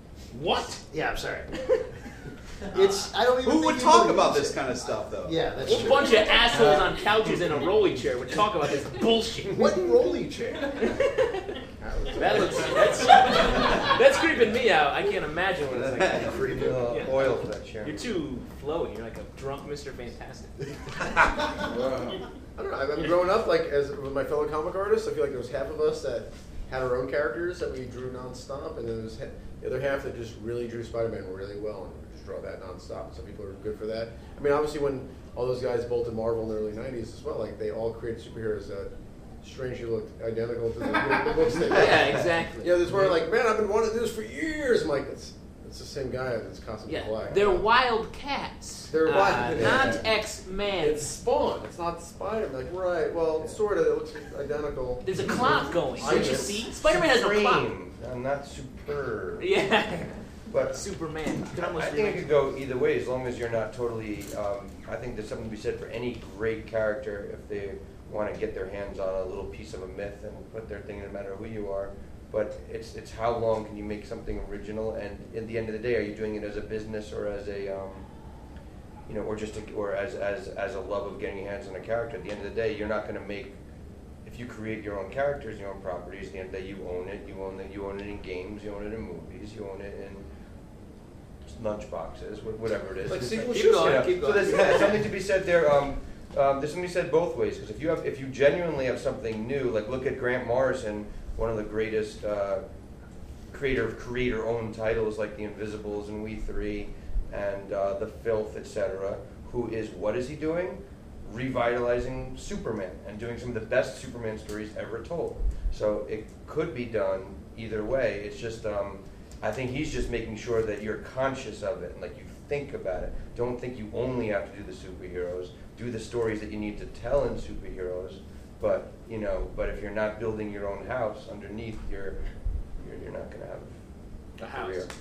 What?
Yeah, I'm sorry. It's I don't even.
Who
think
would
you
talk
would
about
use
this
it.
kind of stuff, though?
Yeah, that's
A
true.
bunch of assholes on couches in a rolly chair would talk about this bullshit.
What rolly chair?
That looks that's that's creeping me out. I can't imagine what it's like.
Creepy uh,
Yeah.
oil for that chair.
You're too flowy. You're like a drunk Mister Fantastic.
I don't know. I've been growing up like as with my fellow comic artists. I feel like there was half of us that had our own characters that we drew nonstop, and then there was ha- the other half that just really drew Spider-Man really well and would just draw that nonstop. Some people are good for that. I mean, obviously, when all those guys bolted Marvel in the early nineties as well, like they all created superheroes that strangely looked identical to the, the books they read.
Yeah, exactly.
You know, this where like, man, I've been wanting to do this for years. I'm like, it's it's the same guy that's constantly
Yeah,
black.
they're wild cats.
They're
uh,
wild-
not
yeah.
X-Men.
It's Spawn. It's not Spider. Like, right? Well, sort of. It looks identical.
There's a clock going.
I
Don't you
just-
see? Spider-Man has a clock.
Supreme. I'm not superb.
Yeah.
But
Superman. Could
I
almost
think it
remake-
could go either way as long as you're not totally. Um, I think there's something to be said for any great character if they want to get their hands on a little piece of a myth and put their thing in, no matter who you are. But it's it's how long can you make something original, and at the end of the day, are you doing it as a business or as a um, you know, or just to, or as as as a love of getting your hands on a character. At the end of the day, you're not going to make. If you create your own characters, your own properties, at the end of the day, you own it. You own it. You own it in games. You own it in movies. You own it in lunch boxes, wh- whatever it is.
Like
It's
sequel
like-
shoots,
you know,
yeah, keep
So
going.
there's yeah, something to be said there. Um, um, there's something to be said both ways, because if you have, if you genuinely have something new, like look at Grant Morrison, one of the greatest uh, creator creator-owned titles like The Invisibles and We Three, and uh, The Filth, et cetera. Who is what is he doing? Revitalizing Superman and doing some of the best Superman stories ever told. So it could be done either way. It's just, um, I think he's just making sure that you're conscious of it and like you think about it. Don't think you only have to do the superheroes. Do the stories that you need to tell in superheroes. But you know, but if you're not building your own house underneath, you're you're, you're not going to have
A
a
house.
career.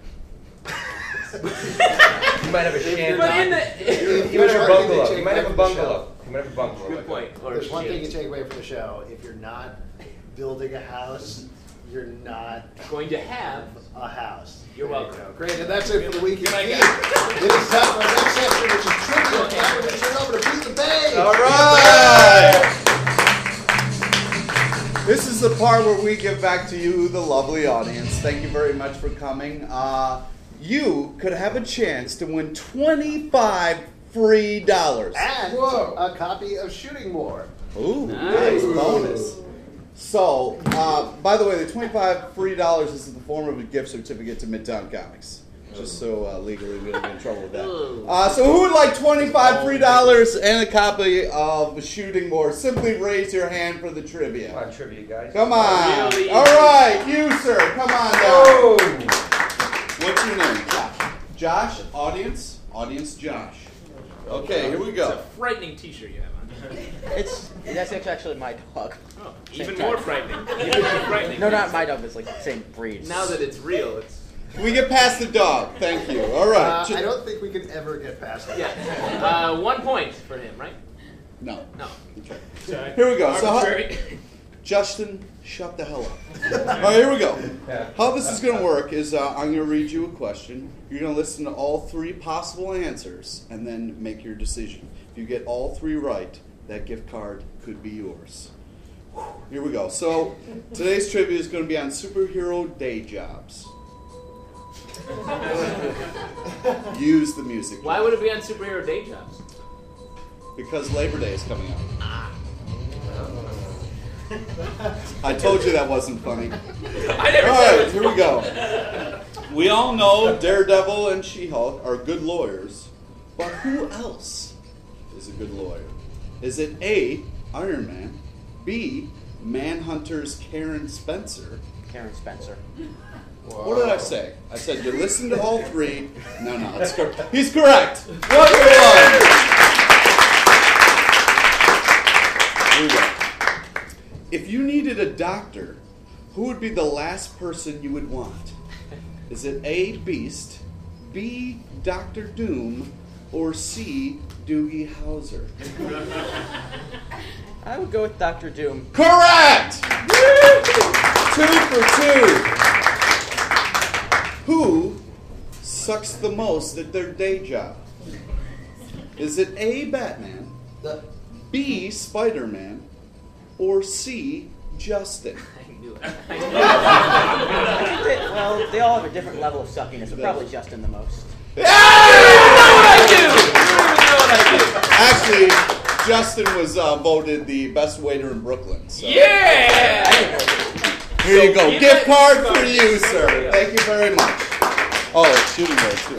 You might have a shanty.
But in
You
the
might have a
There's one thing
bungalow.
to
You
take
might have
away
a
from the show.
bungalow. You might have a bungalow.
good point. Or
There's one thing you
shit.
take away from the show. If you're not building a house, you're not
Going to have.
a house.
You're
There you
welcome.
go. Great, and that's it for the week.
Good night,
It
guys.
is time for our next section, which is trivia. Now we're going to turn over to Pete the Bay.
All right. This is the part where we give back to you, the lovely audience. Thank you very much for coming. Uh, you could have a chance to win twenty-five free dollars.
And
Whoa.
a copy of Shooting War.
Ooh,
Nice.
nice bonus. So, uh, by the way, the twenty-five free dollars is in the form of a gift certificate to Midtown Comics. Just so uh, legally we don't get in trouble with that. Uh, so who would like twenty-five free dollars and a copy of Shooting War? Simply raise your hand for the
Come
trivia.
on, trivia guys.
Come on.
Really
All right, you, sir. Come on down.
Oh!
What's your name? Josh. Josh? Audience? Audience Josh. Okay, here we
It's
go.
a frightening T-shirt you have on.
It's that's actually my dog.
Oh, even
Same
more
time.
frightening. Even more frightening.
No, not my dog. It's like the same breed.
Now that it's real, it's
We get past the dog. Thank you. All right.
Uh,
Ju-
I don't think we can ever get past that.
yeah. Uh, one point for him, right?
No.
No.
Okay.
Sorry.
Here we go. So how-
Arbitrary.
Justin, shut the hell up. All right, here we go. How this is going to work is uh, I'm going to read you a question. You're going to listen to all three possible answers and then make your decision. If you get all three right, that gift card could be yours. Whew. Here we go. So today's trivia is going to be on superhero day jobs. Use the music.
Why would it be on superhero day jobs?
Because Labor Day is coming up. I told you that wasn't funny.
I never
All
said it
right,
was
here we go. We all know Daredevil and She-Hulk are good lawyers, but who else is a good lawyer? Is it A, Iron Man, B, Manhunter's Karen Spencer?
Karen Spencer.
What did I say? I said you listen to all three. No, no, it's correct. He's correct. One for one. Here we go. If you needed a doctor, who would be the last person you would want? Is it A, Beast, B, Doctor Doom, or C, Doogie Howser?
I would go with Doctor Doom.
Correct! Two for two. Who sucks the most at their day job? Is it A, Batman, B, Spider-Man, or C, Justin?
I knew it.
I think they, well, they all have a different level of suckiness, but probably Justin the most.
Actually, Justin was uh, voted the best waiter in Brooklyn. So.
Yeah!
Here you go.
So,
Gift
yeah,
card
card.
for you, sir. Thank you very much. Oh, shooting range too.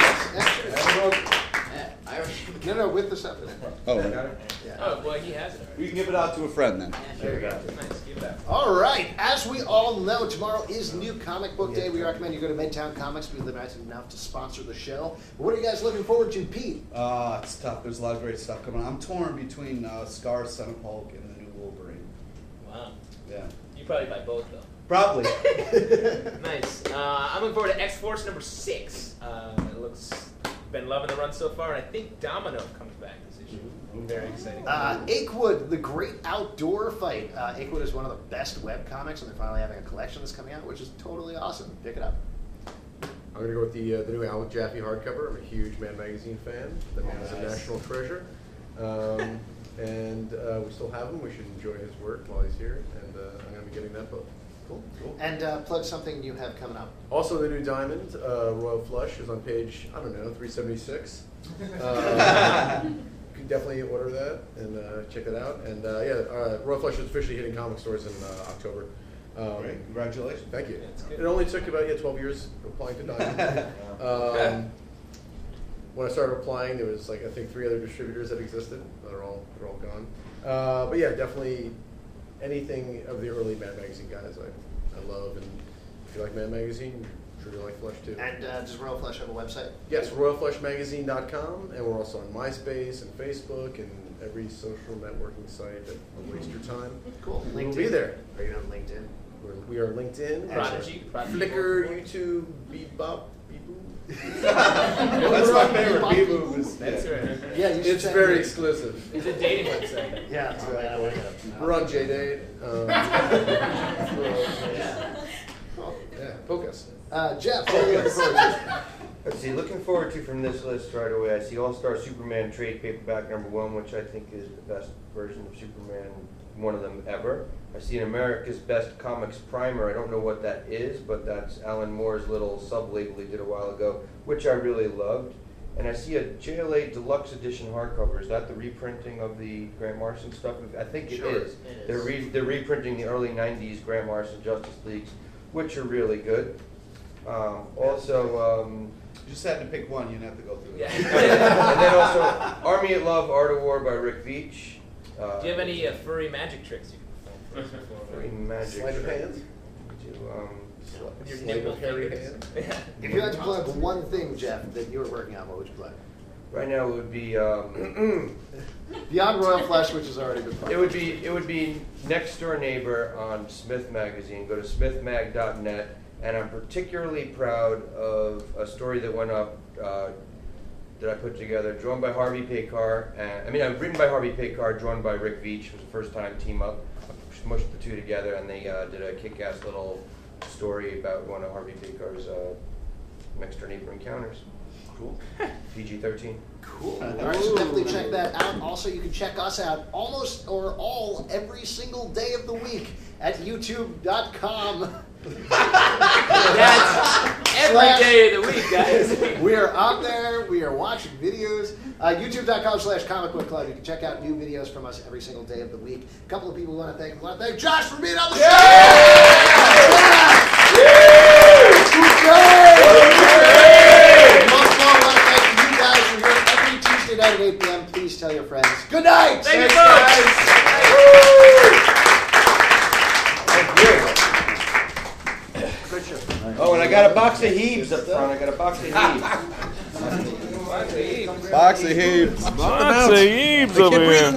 No, no, with the stuff.
Oh,
Oh, well, he has it already.
we can give it out to a friend then.
There you go. Nice. Give that.
All right. As we all know, tomorrow is New Comic Book Day. We recommend you go to Midtown Comics because they're nice enough to sponsor the show. What are you guys looking forward to, Pete?
Uh, it's tough. There's a lot of great stuff coming on. I'm torn between uh, Scar, Son of Hulk, and the new Wolverine.
Wow.
Yeah.
You probably buy both, though.
Probably.
Nice. Uh, I'm looking forward to X-Force number six. Uh, it looks, been loving the run so far, and I think Domino comes back this issue. Very exciting.
Uh, Achewood, The Great Outdoor Fight. Uh, Achewood is one of the best web comics, and they're finally having a collection that's coming out, which is totally awesome. Pick it up.
I'm going to go with the uh, the new Alec Jaffe hardcover. I'm a huge Mad Magazine fan. The man is a national treasure. Um, and uh, we still have him. We should enjoy his work while he's here. And uh, I'm going to be getting that book.
Cool. Cool. And uh, plug something you have coming up.
Also, the new Diamond, uh, Royal Flush, is on page, I don't know, three seventy-six. Uh, you can definitely order that and uh, check it out. And uh, yeah, uh, Royal Flush is officially hitting comic stores in uh, October. Um,
Great. Congratulations.
Thank you.
good.
It only took about yeah, twelve years applying to Diamond. um, when I started applying, there was like I think three other distributors that existed. They're all they're all gone. Uh, but yeah, definitely anything of the early Mad Magazine guys I, I love. And if you like Mad Magazine, I'm sure you like Flush too.
And uh, does Royal Flush have a website?
Yes, royal flush magazine dot com, and we're also on MySpace and Facebook and every social networking site that will waste your time.
Cool.
We'll be there.
Are you on LinkedIn?
We're, we are LinkedIn,
Prodigy, Prodigy.
Flickr, YouTube, Bebop, Beboo.
That's my favorite. Bebop was.
That's right.
Yeah, you should
It's
check
very
it.
exclusive.
It's a dating website.
Yeah, that's right. I like it.
We're on J-Date. Um,
Yeah.
yeah, poke us.
Uh, Jeff, what are you looking forward to?
Let's see, looking forward to from this list right away, I see All-Star Superman trade paperback number one, which I think is the best version of Superman, one of them ever. I see an America's Best Comics Primer. I don't know what that is, but that's Alan Moore's little sub-label he did a while ago, which I really loved. And I see a J L A Deluxe Edition hardcover. Is that the reprinting of the Grant Morrison stuff? I think it
Sure,
is.
it is.
They're, re- they're reprinting the early nineties Grant Morrison Justice Leagues, which are really good. Um, also, um,
You just had to pick one. You didn't have to go through it.
Yeah.
and then also Army at Love, Art of War by Rick Veitch. Uh,
Do you have any uh, furry magic tricks you can perform for us before
Very
we-
magic.
Sleight of
trick.
hand?
Do, um,
With your
Sleight
nimble
of hairy
fingers.
hand?
Yeah.
If you had to plug one thing, Jeff, that you were working on, what would you plug?
right now, it would be um,
Beyond Royal Flush, which has already been plugged.
it would be it would be Next Door Neighbor on Smith Magazine. Go to smith mag dot net, and I'm particularly proud of a story that went up uh, that I put together, drawn by Harvey Pekar. And I mean, uh, written by Harvey Pekar, drawn by Rick Veitch. It was the first time team up. I mushed the two together, and they uh, did a kick-ass little story about one of Harvey Pekar's uh, next door neighbor encounters.
Cool.
P G thirteen.
Cool. All right, so definitely check that out. Also, you can check us out almost or all every single day of the week at youtube dot com.
That's every
Slash-
day of the week, guys.
We are out there. We are watching videos. Uh, youtube dot com slash comic book club. You can check out new videos from us every single day of the week. A couple of people we want to thank. We want to thank Josh for being on the show. Who's great? Most of all, I want to thank you guys for here every Tuesday night at eight p.m. Please tell your friends. Good night.
Thank you,
Thanks,
folks.
Thank you.
Good show.
Oh, and I got a box of Heaves up front. I got a box of Heaves.
Box of heaves.
Box of heaves over here.